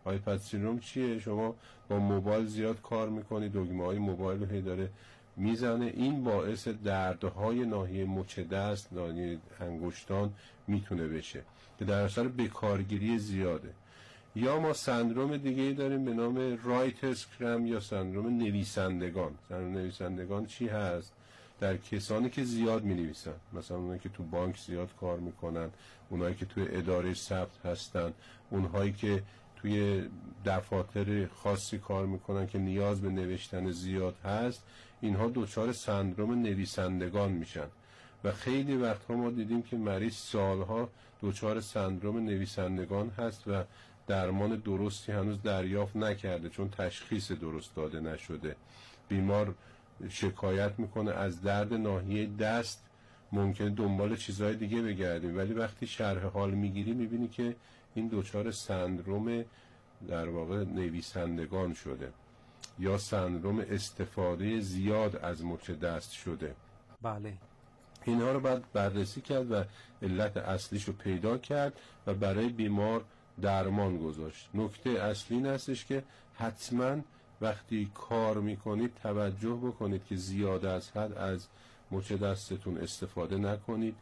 آیپد سیندروم چیه؟ شما با موبایل زیاد کار میکنی، دگمه های موبایل رو هی داره میزنه، این باعث دردهای ناحیه مچ دست، ناحیه انگشتان میتونه بشه که در اثر بکارگیری زیاده. یا ما سندروم دیگه داریم به نام رایترز کرم یا سندروم نویسندگان. سندروم نویسندگان چی هست؟ در کسانی که زیاد می نویسن، مثلا اونایی که تو بانک زیاد کار میکنن، اونایی که توی اداره ثبت هستن، اونهایی که توی دفاتر خاصی کار میکنن که نیاز به نوشتن زیاد هست، اینها دچار سندروم نویسندگان میشن و خیلی وقتها ما دیدیم که مریض سالها دچار سندروم نویسندگان هست و درمان درستی هنوز دریافت نکرده چون تشخیص درست داده نشده. بیمار شکایت میکنه از درد ناحیه دست، ممکنه دنبال چیزهای دیگه بگردیم، ولی وقتی شرح حال میگیری میبینی که این دچار سندروم در واقع نویسندگان شده یا سندروم استفاده زیاد از مچ دست شده. بله، اینها رو باید بررسی کرد و علت اصلیش رو پیدا کرد و برای بیمار درمان گذاشت. نکته اصلی این هستش که حتما وقتی کار میکنید توجه بکنید که زیاد از حد از مچ دستتون استفاده نکنید،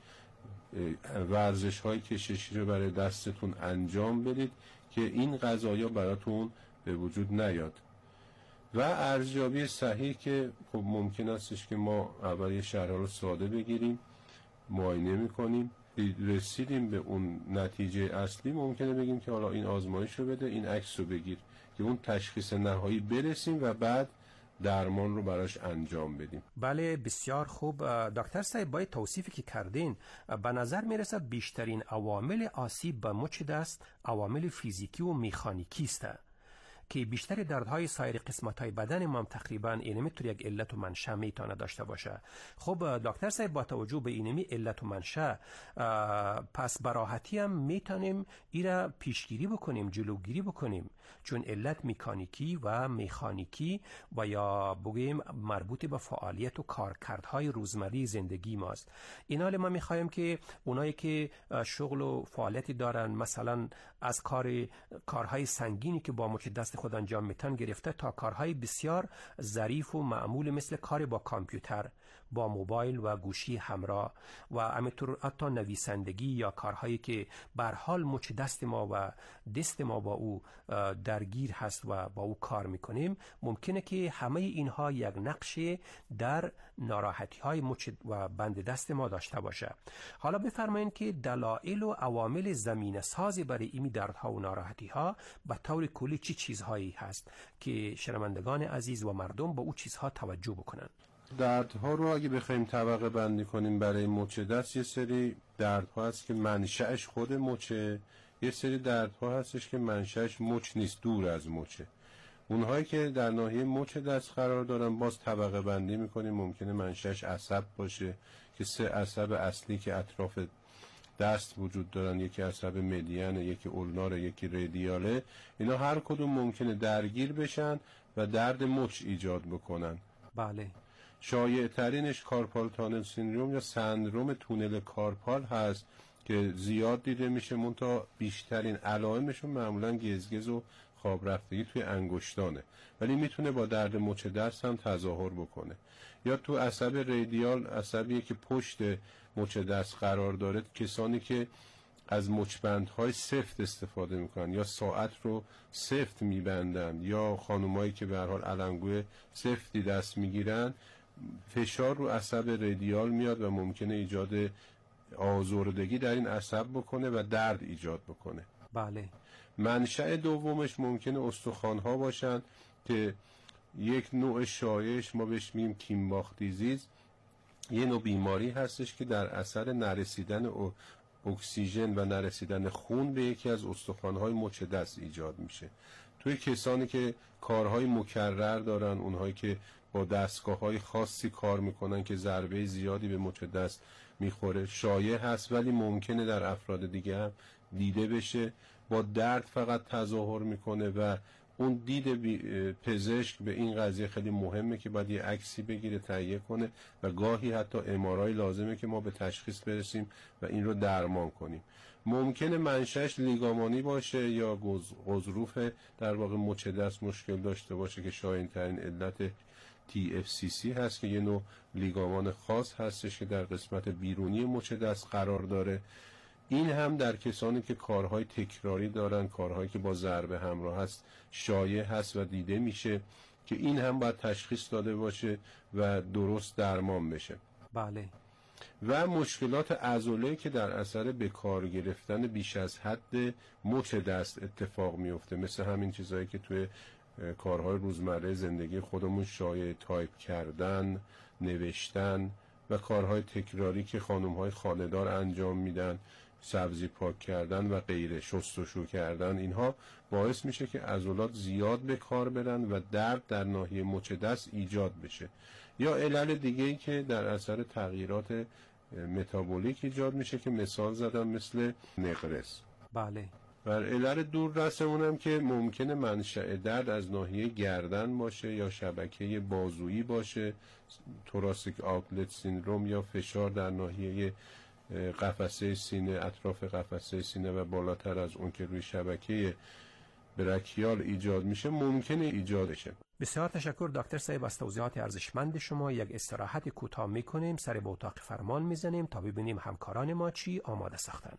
ورزش های کششی رو برای دستتون انجام بدید که این قضایا براتون به وجود نیاد. و ارزیابی صحیح که خب ممکن استش که ما اول یه شرح رو ساده بگیریم، معاینه میکنیم، رسیدیم به اون نتیجه اصلی، ممکنه بگیم که حالا این آزمایش رو بده، این عکس رو بگیر، که اون تشخیص نهایی برسیم و بعد درمان رو براش انجام بدیم. بله، بسیار خوب دکتر صاحب. با توصیفی که کردین به نظر میرسه بیشترین عوامل آسیب به مچ دست عوامل فیزیکی و مکانیکی است که بیشتر دردهای سایر قسمت‌های بدن ما تقریبا اینمی طور یک علت و منشأ میتونه داشته باشه. خب دکتر صاحب، با توجه به اینمی علت و منشأ، پس براحتی هم میتونیم ایرا پیشگیری بکنیم، جلوگیری بکنیم، چون علت مکانیکی و مکانیکی و یا بگیم مربوط به فعالیت و کارکردهای روزمره زندگی ماست. این حال ما میخوایم که اونایی که شغل و فعالیتی دارن، مثلا از کار کارهای سنگینی که با مچ دست خود انجام میتن گرفته تا کارهای بسیار ظریف و معمول مثل کار با کامپیوتر، با موبایل و گوشی همراه و همینطور حتی نویسندگی یا کارهایی که به هر حال مچ دست ما و دست ما با او درگیر هست و با او کار میکنیم، ممکنه که همه اینها یک نقش در ناراحتی های مچ و بند دست ما داشته باشه. حالا بفرمایید که دلایل و عوامل زمینه سازی برای این دردها و ناراحتی ها به طور کلی چی چیزهایی هست که شنوندگان عزیز و مردم با او چیزها توجه بکنن؟ دردها رو اگه بخوایم طبقه بندی کنیم برای مچ دست، یه سری دردها هست که منشأش خود مچه، یه سری دردها هستش که منشأش مچ نیست، دور از مچه. اونهایی که در ناحیه مچ دست قرار دارن باز طبقه بندی میکنیم، ممکنه منشأش عصب باشه که سه عصب اصلی که اطراف دست وجود دارن، یکی عصب مدین، یکی اولنار، یکی رادیاله، اینا هر کدوم ممکنه درگیر بشن و درد مچ ایجاد بکنن. بله. شایع ترینش کارپال تانل سیندروم یا سندروم تونل کارپال هست که زیاد دیده میشه، منتها بیشترین علائمشون معمولا گزگز و خواب رفتگی توی انگشتانه، ولی میتونه با درد مچ دست هم تظاهر بکنه. یا تو عصب رادیال، عصبیه که پشت مچ دست قرار داره، کسانی که از مچبندهای سفت استفاده میکنن یا ساعت رو سفت میبندن یا خانمایی که به هر حال علنگوی سفتی دست میگیرن، فشار رو عصب رادیال میاد و ممکنه ایجاد آزردگی در این عصب بکنه و درد ایجاد بکنه. بله. منشأ دومش ممکنه استخوان‌ها باشن که یک نوع شایعش ما بهش میگیم کیمباخ دیزیز، یه نوع بیماری هستش که در اثر نرسیدن اکسیژن و نرسیدن خون به یکی از استخوان‌های مچ دست ایجاد میشه. توی کسانی که کارهای مکرر دارن، اونهایی که با دستگاه‌های خاصی کار میکنن که ضربه زیادی به مچ دست میخوره، شایع هست ولی ممکنه در افراد دیگه هم دیده بشه. با درد فقط تظاهر میکنه و اون دید پزشک به این قضیه خیلی مهمه که باید یه عکسی بگیره، تهیه کنه و گاهی حتی ام آر آی لازمه که ما به تشخیص برسیم و این رو درمان کنیم. ممکنه منشأش لیگامانی باشه یا غضروف در واقع مچ دست مشکل داشته باشه که شایع ترین علت تی اف سی سی هست که یه نوع لیگامان خاص هستش که در قسمت بیرونی مچ دست قرار داره. این هم در کسانی که کارهای تکراری دارن، کارهایی که با ضربه همراه هست شایع هست و دیده میشه که این هم باید تشخیص داده باشه و درست درمان بشه. بله. و مشکلات عضله که در اثر به کار گرفتن بیش از حد مچ دست اتفاق میفته، مثل همین چیزهایی که توی کارهای روزمره زندگی خودمون شایع، تایپ کردن، نوشتن و کارهای تکراری که خانم‌های خانه‌دار انجام میدن، سبزی پاک کردن و غیره، شستشو کردن، اینها باعث میشه که عضلات زیاد به کار برن و درد در ناحیه مچ دست ایجاد بشه. یا علل دیگه‌ای که در اثر تغییرات متابولیک ایجاد میشه که مثال زدم مثل نقرس. بله. و علل دوررسمون هم که ممکنه منشأ درد از ناحیه گردن باشه یا شبکه بازویی باشه، توراسیک آوتلت سیندروم یا فشار در ناحیه قفسه سینه، اطراف قفسه سینه و بالاتر از اون که روی شبکه برکیال ایجاد میشه ممکنه ایجاد بشه. بسیار تشکر دکتر صاحب از توضیحات ارزشمند شما. یک استراحت کوتاه میکنیم، سر به اتاق فرمان میزنیم تا ببینیم همکاران ما چی آماده ساختن.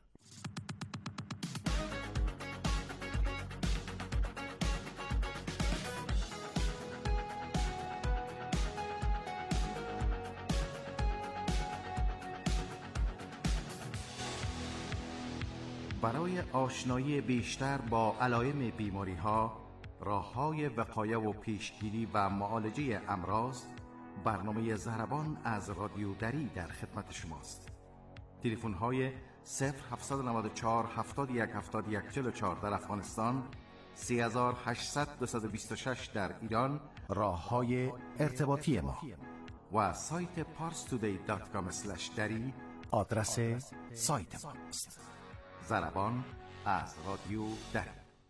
برای آشنایی بیشتر با علائم بیماری‌ها، راه‌های وقایه و پیشگیری و معالجه امراض، برنامه ضربان از رادیو دری در خدمت شماست. تلفن‌های صفر هفت نه چهار هفتاد و یک هفتاد و یک چهل و چهار در افغانستان، سه هزار و هشتصد دویست و بیست و شش در ایران، راه‌های ارتباطی ما و سایت پارس تودی دات کام اسلش دری آدرس سایت ماست. ضربان از رادیو دری.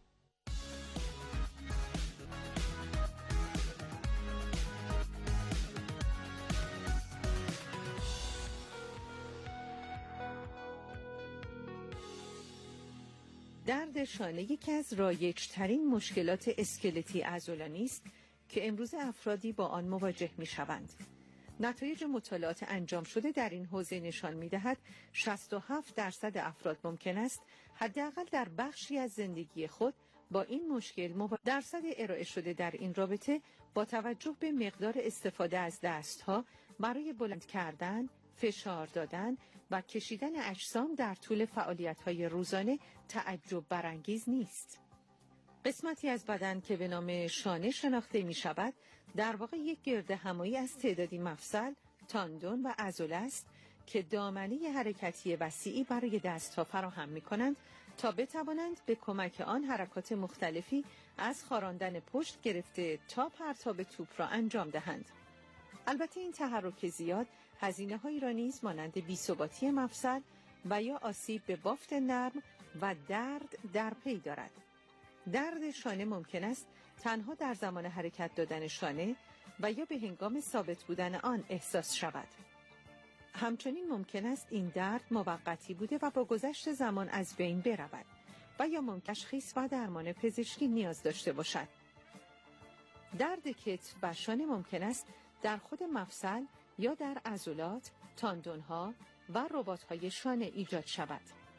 درد شانه یکی از رایج‌ترین مشکلات اسکلتی عضلانی است که امروز افرادی با آن مواجه می‌شوند. نتایج مطالعات انجام شده در این حوزه نشان می‌دهد شصت و هفت درصد افراد ممکن است حداقل در بخشی از زندگی خود با این مشکل مواجه. درصد ارائه شده در این رابطه با توجه به مقدار استفاده از دست‌ها برای بلند کردن، فشار دادن و کشیدن اجسام در طول فعالیت‌های روزانه تعجب برانگیز نیست. قسمتی از بدن که به نام شانه شناخته می شود در واقع یک گرده همایی از تعدادی مفصل، تاندون و عضله است که دامنه حرکتی وسیعی برای دستها فراهم می کنند تا بتوانند به کمک آن حرکات مختلفی از خاراندن پشت گرفته تا پرتاب توپ را انجام دهند. البته این تحرک زیاد هزینه هایی را نیز مانند بی‌ثباتی مفصل و یا آسیب به بافت نرم و درد در پی دارد. درد شانه ممکن است تنها در زمان حرکت دادن شانه و یا به هنگام ثابت بودن آن احساس شود. همچنین ممکن است این درد موقتی بوده و با گذشت زمان از بین برود و یا ممکن تشخیص و درمان پزشکی نیاز داشته باشد. درد کتف و شانه ممکن است در خود مفصل یا در عضلات، تاندون‌ها و رباط‌های شانه ایجاد شود.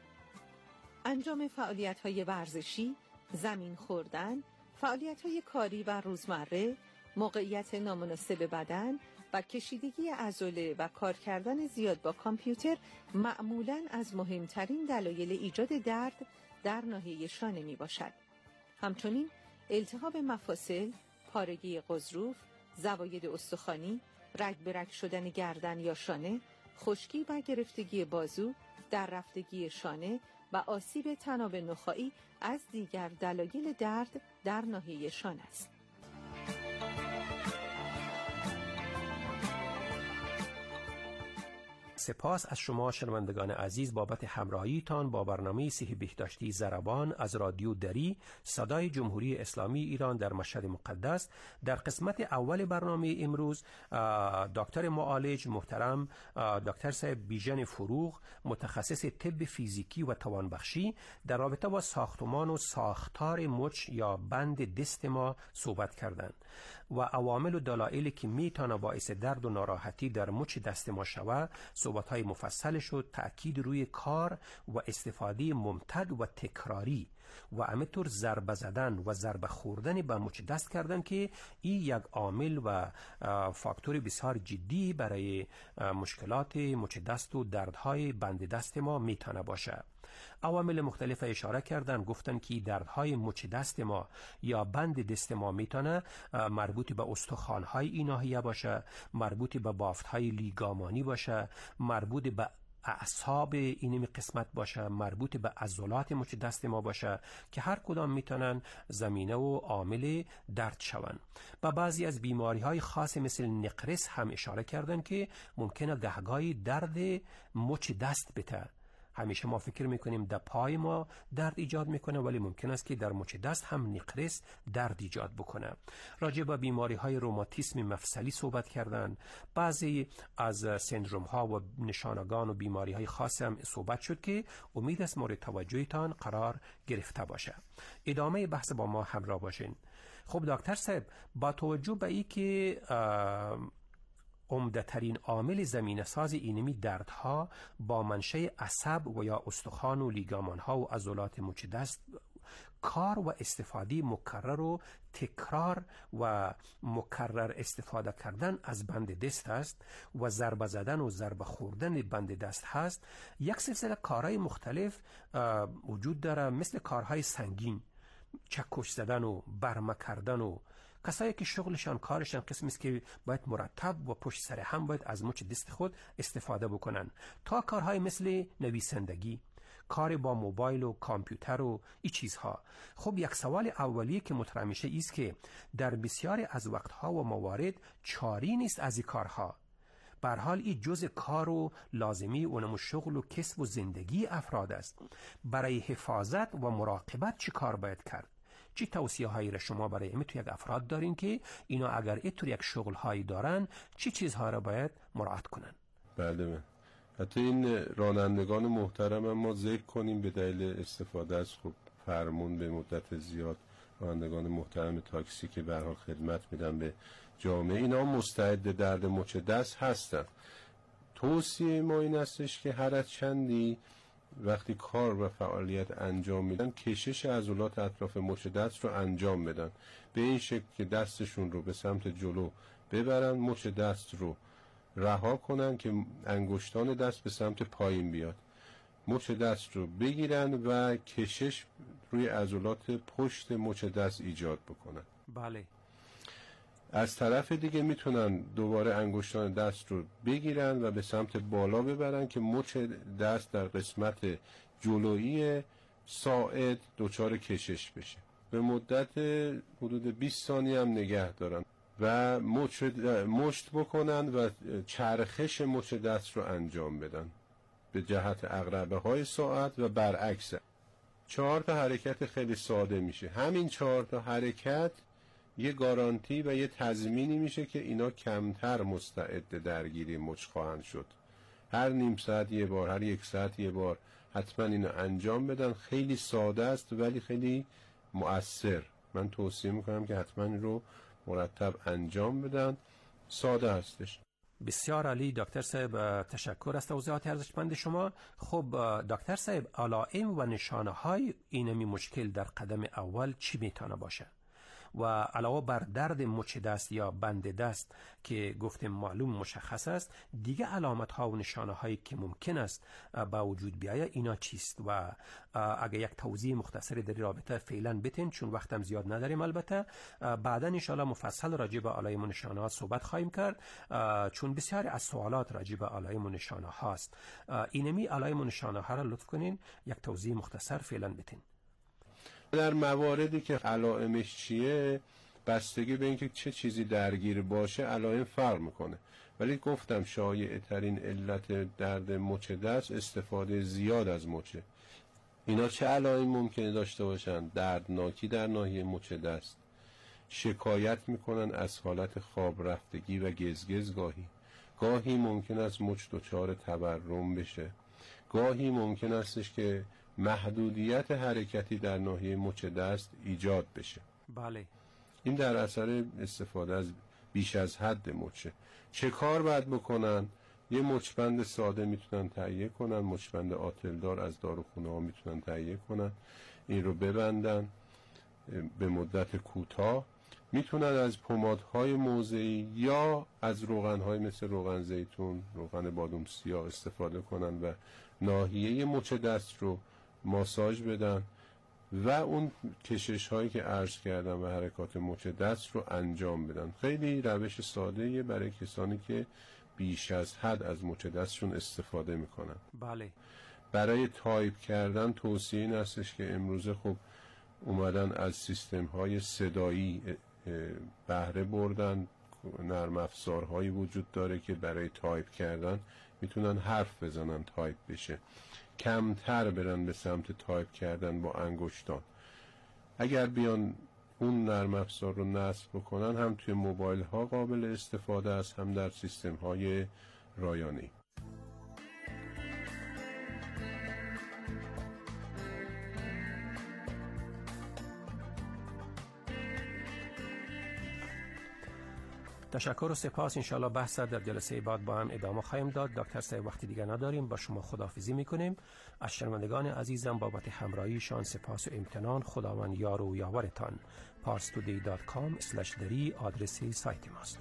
انجام فعالیت‌های ورزشی، زمین خوردن، فعالیت‌های کاری و روزمره، موقعیت نامناسب بدن و کشیدگی عضله و کار کردن زیاد با کامپیوتر معمولاً از مهمترین دلایل ایجاد درد در ناحیه شانه میباشد. همچنین التهاب مفاصل، پارگی غضروف، زواید استخوانی، رگ به رگ شدن گردن یا شانه، خشکی و گرفتگی بازو، در رفتگی شانه و آسیب تناب نخاعی از دیگر دلایل درد در ناحیه شانه است. سپاس از شما شنوندگان عزیز بابت همراهیتان با برنامه صحی بهداشتی ضربان از رادیو دری صدای جمهوری اسلامی ایران در مشهد مقدس. در قسمت اول برنامه امروز دکتر معالج محترم دکتر صاحب بیژن فروغ متخصص طب فیزیکی و توانبخشی در رابطه با ساختمان و ساختار مچ یا بند دست ما صحبت کردند و عوامل و دلایلی که میتونه باعث درد و ناراحتی در مچ دست ما شود. صحبت‌های مفصل شد، تأکید روی کار و استفاده ممتد و تکراری و همینطور ضربه زدن و ضربه خوردن به مچ دست کردن که این یک عامل و فاکتور بسیار جدی برای مشکلات مچ دست و دردهای بند دست ما میتونه باشه. عوامل مختلف اشاره کردن، گفتن که دردهای مچ دست ما یا بند دست ما میتونه مربوط به استخوان‌های این ناحیه باشه، مربوط به بافت‌های لیگامانی باشه، مربوط به اعصاب اینمی قسمت باشه، مربوط به عضلات مچ دست ما باشه که هر کدام میتونن زمینه و عامل درد شون. با بعضی از بیماری های خاص مثل نقرس هم اشاره کردن که ممکنه گهگاهی درد مچ دست بده. همیشه ما فکر میکنیم در پای ما درد ایجاد میکنه، ولی ممکن است که در مچ دست هم نقرس درد ایجاد بکنه. راجع به بیماری های روماتیسم مفصلی صحبت کردن، بعضی از سندروم ها و نشانگان و بیماری های خاص هم صحبت شد که امید است مورد توجهتان قرار گرفته باشه. ادامه بحث با ما همراه باشین. خب دکتر صاحب، با توجه به این که عمده ترین عامل زمینه ساز اینمی دردها با منشأ عصب و یا استخوان و لیگامان ها و عضلات مچ دست کار و استفاده مکرر و تکرار و مکرر استفاده کردن از بند دست است و ضربه زدن و ضربه خوردن بند دست هست. یک سلسله کارهای مختلف وجود داره، مثل کارهای سنگین، چکش زدن و برمه کردن و کسایی که شغلشان کارشان قسمی است که باید مرتب و پشت سر هم باید از مچ دست خود استفاده بکنن، تا کارهای مثل نویسندگی، کار با موبایل و کامپیوتر و این چیزها. خب یک سوال اولیه که مطرح میشه است که در بسیاری از وقتها و موارد چاری نیست از این کارها. به هر حال این جزء کار و لازمی اونم شغل و کسب و زندگی افراد است. برای حفاظت و مراقبت چی کار باید کرد؟ چی توصیه هایی را شما برای امی تو یک افراد دارین که اینا اگر اینطور یک شغل هایی دارن چی چیزها را باید مراعات کنن؟ بله من حتی این رانندگان محترم هم ما ذکر کنیم به دلیل استفاده از خب فرمون به مدت زیاد، رانندگان محترم تاکسی که به هر حال خدمت میدن به جامعه، اینا مستعد درد مچ دست هستن. توصیه ما این استش که هر از چندی وقتی کار و فعالیت انجام میدن کشش عضلات اطراف مچ دست رو انجام بدن، به این شکل که دستشون رو به سمت جلو ببرن، مچ دست رو رها کنن که انگشتان دست به سمت پایین بیاد، مچ دست رو بگیرن و کشش روی عضلات پشت مچ دست ایجاد بکنن. بله. از طرف دیگه میتونن دوباره انگشتان دست رو بگیرن و به سمت بالا ببرن که مچ دست در قسمت جلویی ساعد دچار کشش بشه. به مدت حدود بیست ثانیه هم نگه دارن و مچ مشت بکنن و چرخش مچ دست رو انجام بدن به جهت عقربه های ساعد و برعکس. چهار تا حرکت خیلی ساده میشه. همین چهار تا حرکت یه گارانتی و یه تضمینی میشه که اینا کمتر مستعد درگیری مچ خواهند شد. هر نیم ساعت یه بار، هر یک ساعت یه بار حتما اینو انجام بدن. خیلی ساده است ولی خیلی مؤثر. من توصیه میکنم که حتما این رو مرتب انجام بدن. ساده هستش. بسیار عالی دکتر صاحب، تشکر از توضیحات ارزشمند شما. خب دکتر صاحب، علائم و نشانه های اینمی مشکل در قدم اول چی میتونه باشه؟ و علاوه بر درد مچ دست یا بند دست که گفتیم معلوم مشخص است، دیگه علامت ها و نشانه هایی که ممکن است با وجود بیاید اینا چیست؟ و اگه یک توضیح مختصری در رابطه فعلا بتین، چون وقتم زیاد نداریم، البته بعدا ان شاء الله مفصل راجع به علائم و نشانه ها صحبت خواهیم کرد، چون بسیاری از سوالات راجع به علائم و نشانه هاست. اینمی علائم و نشانه ها را لطف کنین یک توضیح مختصر فعلا بتین. در مواردی که علائمش چیه، بستگی به اینکه چه چیزی درگیر باشه علائم فرق میکنه. ولی گفتم شایع ترین علت درد مچ دست استفاده زیاد از مچه. اینا چه علائمی ممکنه داشته باشن؟ دردناکی در ناحیه مچ دست، شکایت میکنن از حالت خواب رفتگی و گزگز، گاهی گاهی ممکن است مچ دچار تورم بشه، گاهی ممکن استش که محدودیت حرکتی در ناحیه مچ دست ایجاد بشه. بله. این در اثر استفاده از بیش از حد مچه. چه کار باید بکنن؟ یه مچبند ساده میتونن تهیه کنن، مچبند آتلدار از داروخونه ها میتونن تهیه کنن، این رو ببندن به مدت کوتاه. میتونن از پمادهای موضعی یا از روغنهای مثل روغن زیتون، روغن بادام سیاه استفاده کنن و ناحیه مچ دست رو ماساژ بدن و اون کشش هایی که عرض کردم و حرکات مچ دست رو انجام بدن. خیلی روش ساده‌ایه برای کسانی که بیش از حد از مچ دستشون استفاده میکنن. بله. برای تایپ کردن توصیه این هستش که امروزه خب اومدن از سیستم های صدایی بهره بردن، نرم افزارهایی وجود داره که برای تایپ کردن میتونن حرف بزنن، تایپ بشه، کمتر برن به سمت تایپ کردن با انگشتان. اگر بیان اون نرم افزار رو نصب بکنن هم توی موبایل ها قابل استفاده است، هم در سیستم های رایانه‌ای. تشکر و سپاس. انشالله بحث در جلسه بعد با هم ادامه خواهیم داد. دکتر صاحب وقتی دیگه نداریم، با شما خداحافظی میکنیم. از شنوندگان عزیزم بابت همراهیشان سپاس و امتنان. خداوند یار و یاورتان. پارس تودی دات کام اسلش دری آدرس سایت ماست.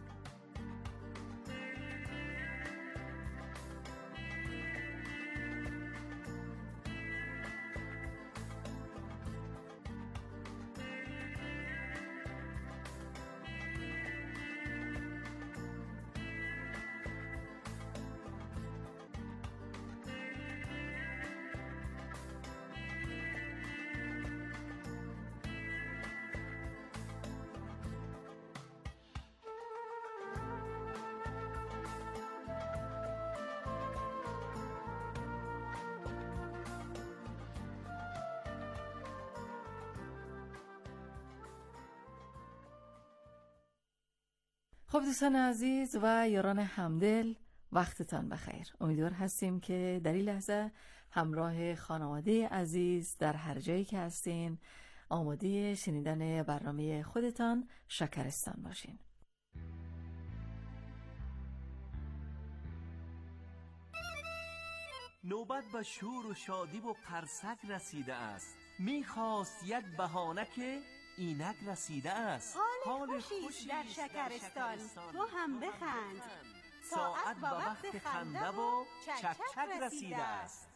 خب دوستان عزیز و یاران همدل، وقتتان بخیر. امیدوار هستیم که در این لحظه همراه خانواده عزیز در هر جایی که هستین آماده شنیدن برنامه خودتان شکرستان باشین. نوبت به شور و شادی و قرصک رسیده است. میخواست یک بهانه که اینک رسیده است. حال خوشی در شکرستان، تو هم بخند. ساعت به وقت خنده و چک چک رسیده است.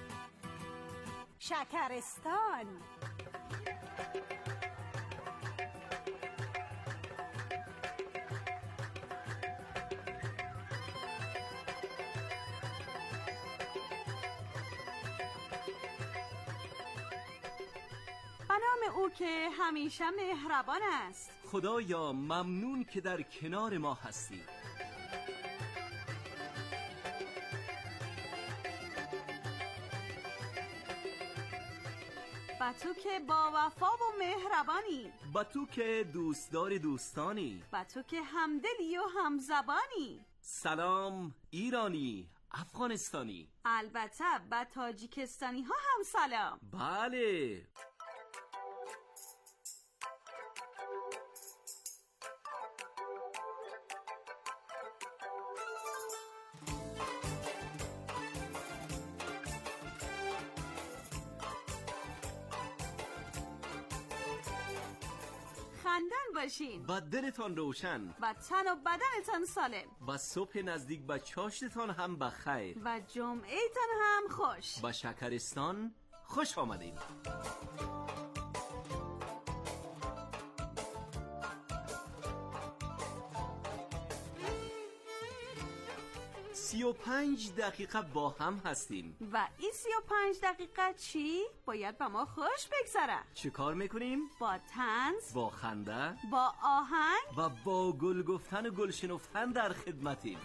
شکرستان. نام او که همیشه مهربان است. خدایا ممنون که در کنار ما هستی. با تو که با وفا و مهربانی، با تو که دوستدار دوستانی، با تو که همدلی و همزبانی. سلام ایرانی، افغانستانی، البته با تاجیکستانی ها هم سلام. بله. خندان باشین، با دلتان روشن، و تن و بدنتان سالم، با صبح نزدیک به چاشتتان هم بخیر، و جمعهتان هم خوش. با شکرستان خوش آمدید. سی و پنج دقیقه با هم هستیم. و این سی و پنج دقیقه چی؟ باید با ما خوش بگذره. چه کار میکنیم؟ با طنز، با خنده، با آهنگ و با گل گفتن و گل شنفتن در خدمتیم.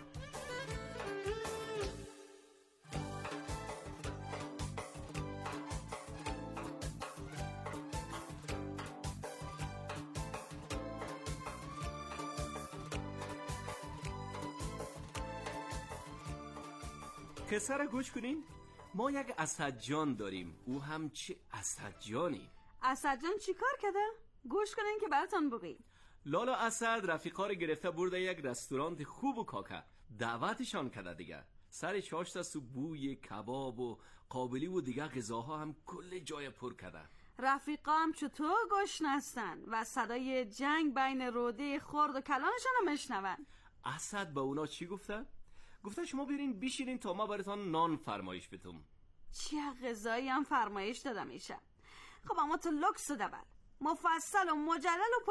قصه را گوش کنین. ما یک اسدجان داریم. او هم چه اسدجانی. اسدجان چی کار کرده؟ گوش کنین که براتون بگیم. لالا اسد رفیقا رو گرفته برده یک رستوران خوب و کاکا. دعوتشان کرده دیگه. سر چاشت است و بوی کباب و قابلی و دیگه غذاها هم کل جای پر کرده. رفیقا هم چطور گشنه هستن و صدای جنگ بین روده خرد و کلانشان رو میشنون. اسد به اونا چی گفته؟ گفته شما برین بشینین تا ما براتون نان فرمایش بدم. چه غذایی هم فرمایش دادم میشه. خب اما تو لکس دبل مفصل و مجلل و